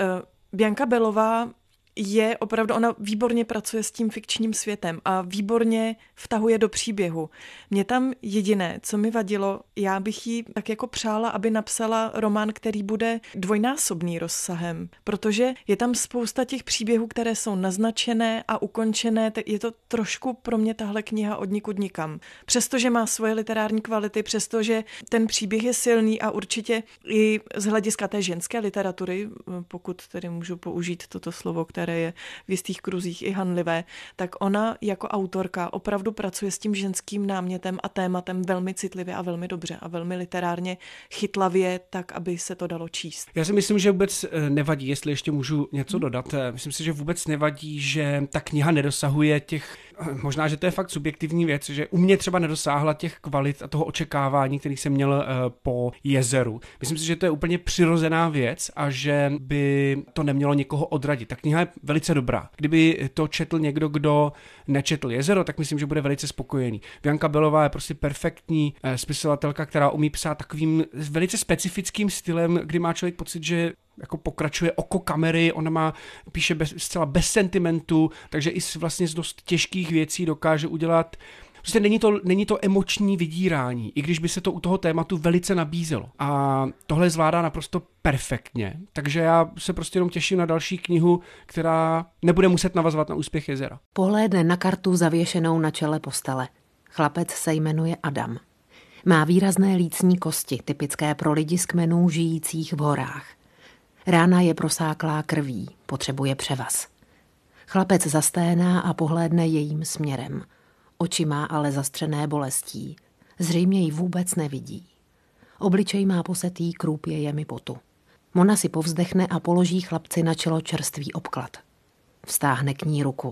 Bianka Belová je opravdu, ona výborně pracuje s tím fikčním světem a výborně vtahuje do příběhu. Mě tam jediné, co mi vadilo, já bych jí tak jako přála, aby napsala román, který bude dvojnásobný rozsahem, protože je tam spousta těch příběhů, které jsou naznačené a ukončené, je to trošku pro mě tahle kniha od nikud nikam. Přestože má svoje literární kvality, přestože ten příběh je silný a určitě i z hlediska té ženské literatury, pokud tedy můžu použít toto slovo, které které je v jistých kruzích i hanlivé, tak ona jako autorka opravdu pracuje s tím ženským námětem a tématem velmi citlivě a velmi dobře a velmi literárně chytlavě, tak, aby se to dalo číst. Já si myslím, že vůbec nevadí, jestli ještě můžu něco dodat. Myslím si, že vůbec nevadí, že ta kniha nedosahuje těch, možná, že to je fakt subjektivní věc, že u mě třeba nedosáhla těch kvalit a toho očekávání, který jsem měl po Jezeru. Myslím si, že to je úplně přirozená věc a že by to nemělo někoho odradit. Ta kniha je velice dobrá. Kdyby to četl někdo, kdo nečetl Jezero, tak myslím, že bude velice spokojený. Bianka Belová je prostě perfektní spisovatelka, která umí psát takovým velice specifickým stylem, kdy má člověk pocit, že jako pokračuje oko kamery, ona má, píše bez, zcela bez sentimentu, takže i z vlastně z dost těžkých věcí dokáže udělat. Prostě není to, není to emoční vydírání, i když by se to u toho tématu velice nabízelo. A tohle zvládá naprosto perfektně. Takže já se prostě jenom těším na další knihu, která nebude muset navazovat na úspěch Jezera. Pohlédne na kartu zavěšenou na čele postele. Chlapec se jmenuje Adam. Má výrazné lícní kosti, typické pro lidi z kmenů žijících v horách. Rána je prosáklá krví, potřebuje převaz. Chlapec zasténá a pohlédne jejím směrem. Oči má ale zastřené bolestí. Zřejmě ji vůbec nevidí. Obličej má posetý krůpějemi potu. Mona si povzdechne a položí chlapci na čelo čerstvý obklad. Vztáhne k ní ruku.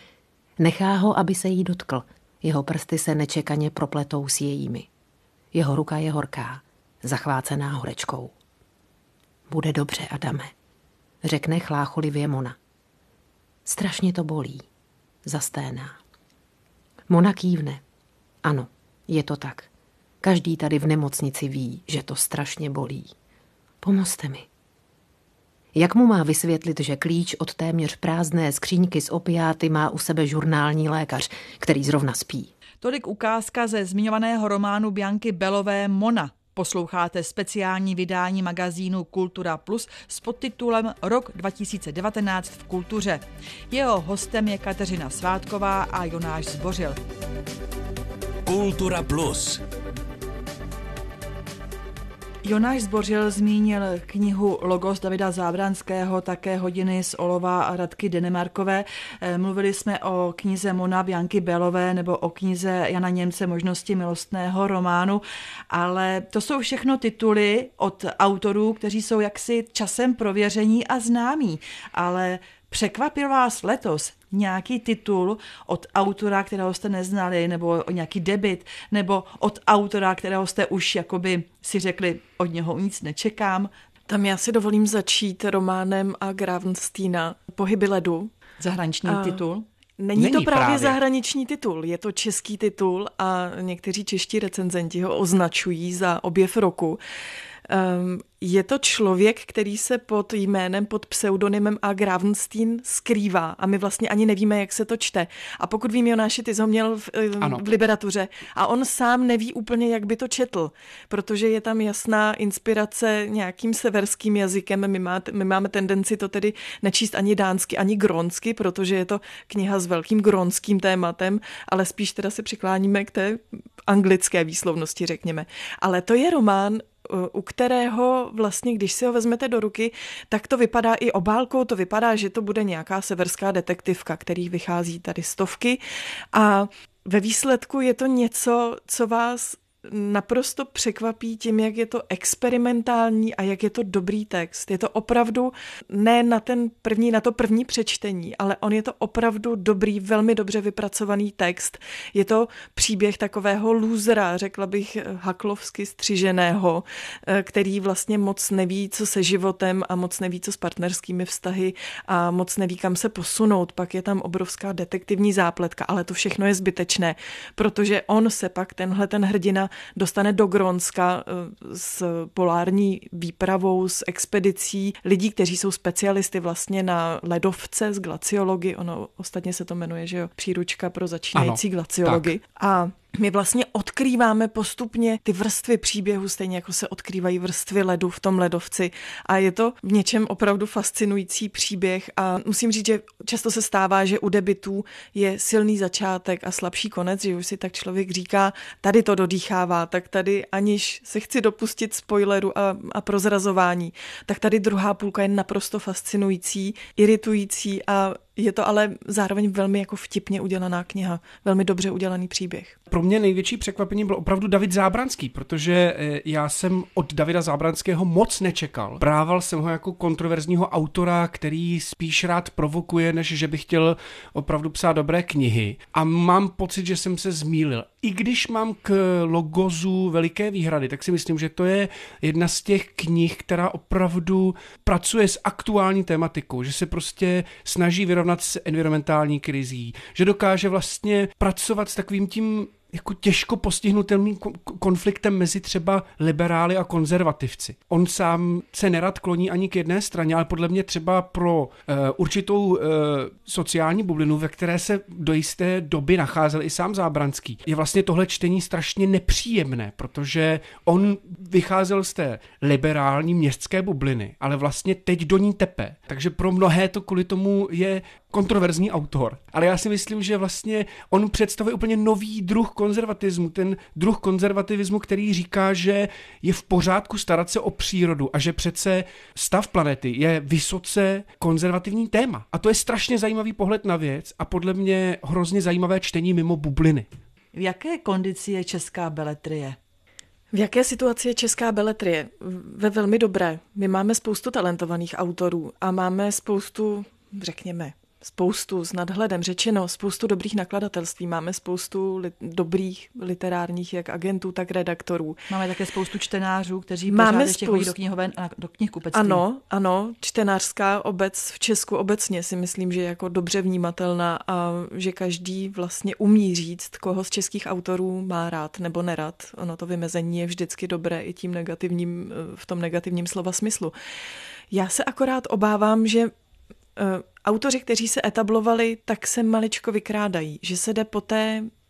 Nechá ho, aby se jí dotkl. Jeho prsty se nečekaně propletou s jejími. Jeho ruka je horká, zachvácená horečkou. Bude dobře, Adame, řekne chlácholivě Mona. Strašně to bolí, zasténá. Mona kývne. Ano, je to tak. Každý tady v nemocnici ví, že to strašně bolí. Pomozte mi. Jak mu má vysvětlit, že klíč od téměř prázdné skříňky s opiáty má u sebe žurnální lékař, který zrovna spí? Tolik ukázka ze zmiňovaného románu Bianky Belové Mona. Posloucháte speciální vydání magazínu Kultura Plus s podtitulem Rok dva tisíce devatenáct v kultuře. Jeho hostem je Kateřina Svátková a Jonáš Zbořil. Kultura Plus. Jonáš Zbořil zmínil knihu Logos Davida Zábranského, také Hodiny z olova a Radky Denemarkové. Mluvili jsme o knize Mona Bianky Bélové nebo o knize Jana Němce Možnosti milostného románu, ale to jsou všechno tituly od autorů, kteří jsou jaksi časem prověření a známí, ale překvapil vás letos nějaký titul od autora, kterého jste neznali, nebo nějaký debut, nebo od autora, kterého jste už jakoby si řekli, od něho nic nečekám? Tam já si dovolím začít románem A. Gravensteina Pohyby ledu. Zahraniční a... titul? Není, Není to právě, právě zahraniční titul, je to český titul a někteří čeští recenzenti ho označují za objev roku. Um, je to člověk, který se pod jménem, pod pseudonymem A. Gravenstein skrývá a my vlastně ani nevíme, jak se to čte. A pokud vím, Jonáši, ty jsi ho měl v, v Liberatuře a on sám neví úplně, jak by to četl, protože je tam jasná inspirace nějakým severským jazykem. My, má, my máme tendenci to tedy nečíst ani dánsky, ani grónsky, protože je to kniha s velkým grónským tématem, ale spíš teda se přikláníme k té anglické výslovnosti, řekněme. Ale to je román, u kterého vlastně, když si ho vezmete do ruky, tak to vypadá i obálkou, to vypadá, že to bude nějaká severská detektivka, kterých vychází tady stovky a ve výsledku je to něco, co vás naprosto překvapí tím, jak je to experimentální a jak je to dobrý text. Je to opravdu ne na ten první, na to první přečtení, ale on je to opravdu dobrý, velmi dobře vypracovaný text. Je to příběh takového lůzera, řekla bych haklovsky střiženého, který vlastně moc neví, co se životem a moc neví, co s partnerskými vztahy a moc neví, kam se posunout. Pak je tam obrovská detektivní zápletka, ale to všechno je zbytečné, protože on se pak, tenhle ten hrdina, dostane do Grónska s polární výpravou, s expedicí lidí, kteří jsou specialisty vlastně na ledovce z glaciology. Ono ostatně se to jmenuje, že jo, příručka pro začínající ano, glaciology. Tak. A my vlastně odkrýváme postupně ty vrstvy příběhu, stejně jako se odkrývají vrstvy ledu v tom ledovci. A je to v něčem opravdu fascinující příběh a musím říct, že často se stává, že u debutů je silný začátek a slabší konec, že už si tak člověk říká, tady to dodýchává, tak tady aniž se chci dopustit spoileru a, a prozrazování, tak tady druhá půlka je naprosto fascinující, iritující a je to ale zároveň velmi jako vtipně udělaná kniha, velmi dobře udělaný příběh. Pro mě největší překvapení byl opravdu David Zábranský, protože já jsem od Davida Zábranského moc nečekal. Brával jsem ho jako kontroverzního autora, který spíš rád provokuje, než že by chtěl opravdu psát dobré knihy. A mám pocit, že jsem se zmýlil. I když mám k Logosu veliké výhrady, tak si myslím, že to je jedna z těch knih, která opravdu pracuje s aktuální tematikou, že se prostě snaží vyrovnat s environmentální krizí, že dokáže vlastně pracovat s takovým tím jako těžko postihnutelným konfliktem mezi třeba liberály a konzervativci. On sám se nerad kloní ani k jedné straně, ale podle mě třeba pro uh, určitou uh, sociální bublinu, ve které se do jisté doby nacházel i sám Zábranský, je vlastně tohle čtení strašně nepříjemné, protože on vycházel z té liberální městské bubliny, ale vlastně teď do ní tepe. Takže pro mnohé to kvůli tomu je kontroverzní autor. Ale já si myslím, že vlastně on představuje úplně nový druh konzervatismu, ten druh konzervativismu, který říká, že je v pořádku starat se o přírodu a že přece stav planety je vysoce konzervativní téma. A to je strašně zajímavý pohled na věc a podle mě hrozně zajímavé čtení mimo bubliny. V jaké kondici je česká beletrie? V jaké situaci je česká beletrie? Ve velmi dobré. My máme spoustu talentovaných autorů a máme spoustu, řekněme, spoustu, s nadhledem řečeno, spoustu dobrých nakladatelství. Máme spoustu li- dobrých literárních jak agentů, tak redaktorů. Máme také spoustu čtenářů, kteří Máme pořád ještě spoust... chodí do knihoven a do knihkupectví. Ano, ano, čtenářská obec v Česku obecně si myslím, že je jako dobře vnímatelná a že každý vlastně umí říct, koho z českých autorů má rád nebo nerad. Ono to vymezení je vždycky dobré i tím negativním, v tom negativním slova smyslu. Já se akorát obávám, že autoři, kteří se etablovali, tak se maličko vykrádají, že se jde po té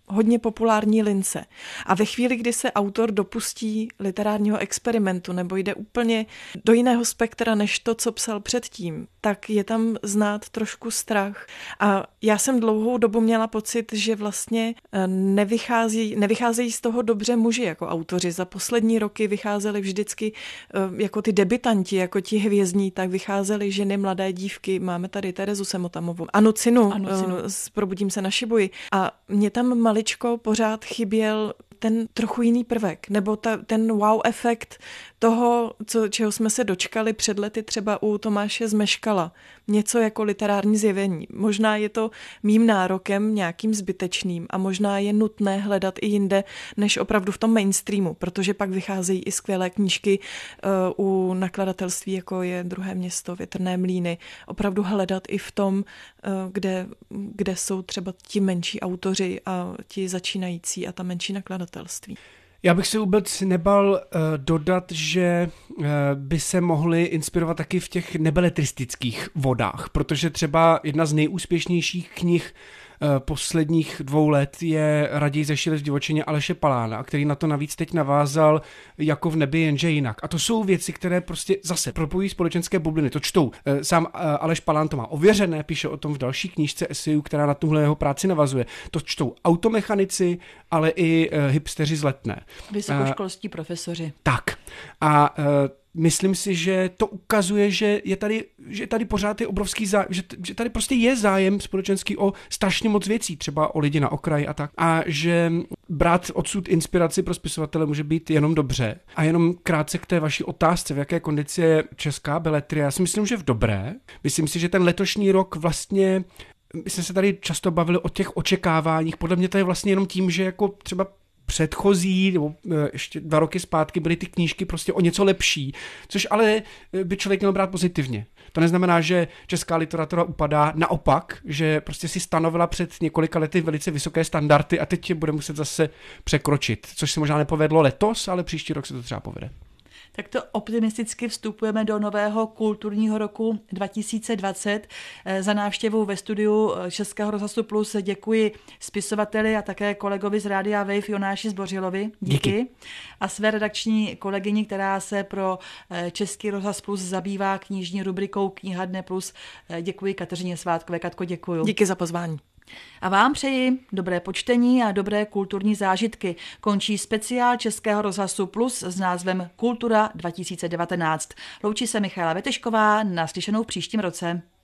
hodně populární lince. A ve chvíli, kdy se autor dopustí literárního experimentu nebo jde úplně do jiného spektra než to, co psal předtím, tak je tam znát trošku strach. A já jsem dlouhou dobu měla pocit, že vlastně nevychází, nevycházejí z toho dobře muži jako autoři. Za poslední roky vycházeli vždycky jako ty debutanti, jako ti hvězdní, tak vycházely ženy, mladé dívky. Máme tady Terezu Semotamovou, Anu Cinu, Anu Cinu. S Probudím se na Šibuji. A mě tam maličko pořád chyběl ten trochu jiný prvek, nebo ta, ten wow efekt toho, co, čeho jsme se dočkali před lety třeba u Tomáše Zmeškala. Něco jako literární zjevení. Možná je to mým nárokem nějakým zbytečným a možná je nutné hledat i jinde, než opravdu v tom mainstreamu, protože pak vycházejí i skvělé knížky uh, u nakladatelství, jako je Druhé město, Větrné mlýny. Opravdu hledat i v tom, uh, kde, kde jsou třeba ti menší autoři a ti začínající a ta menší nakladatelství. Já bych se vůbec nebal uh, dodat, že uh, by se mohli inspirovat taky v těch nebeletristických vodách, protože třeba jedna z nejúspěšnějších knih uh, posledních dvou let je Raději zešili v divočině Aleše Palána, který na to navíc teď navázal Jako v nebi, jenže jinak. A to jsou věci, které prostě zase propojí společenské bubliny. To čtou. Uh, sám uh, Aleš Palán to má ověřené, píše o tom v další knížce esejů, která na tuhle jeho práci navazuje. To čtou automechanici, ale i uh, hipsteři z Letné. Vysokoškolští uh, profesoři. Tak. A uh, myslím si, že to ukazuje, že je tady, že tady pořád je obrovský zájem, že, že tady prostě je zájem společenský o strašně moc věcí, třeba o lidi na okraji a tak. A že brát odsud inspiraci pro spisovatele může být jenom dobře. A jenom krátce k té vaší otázce, v jaké kondici je česká beletrie. Já si myslím, že v dobré. Myslím si, že ten letošní rok vlastně, my jsme se tady často bavili o těch očekáváních. Podle mě to je vlastně jenom tím, že jako třeba předchozí, nebo ještě dva roky zpátky byly ty knížky prostě o něco lepší, což ale by člověk měl brát pozitivně. To neznamená, že česká literatura upadá, naopak, že prostě si stanovila před několika lety velice vysoké standardy a teď je bude muset zase překročit, což se možná nepovedlo letos, ale příští rok se to třeba povede. Tak to optimisticky vstupujeme do nového kulturního roku dva tisíce dvacet. Za návštěvu ve studiu Českého rozhlasu Plus děkuji spisovateli a také kolegovi z Rádia Wave Jonáši Zbořilovi. Díky. Díky. A své redakční kolegyni, která se pro Český rozhlas Plus zabývá knižní rubrikou Kniha Dne Plus. Děkuji Kateřině Svátkové. Katko, děkuju. Díky za pozvání. A vám přeji dobré počtení a dobré kulturní zážitky. Končí speciál Českého rozhlasu Plus s názvem Kultura dva tisíce devatenáct. Loučí se Michaela Vetešková, naslyšenou v příštím roce.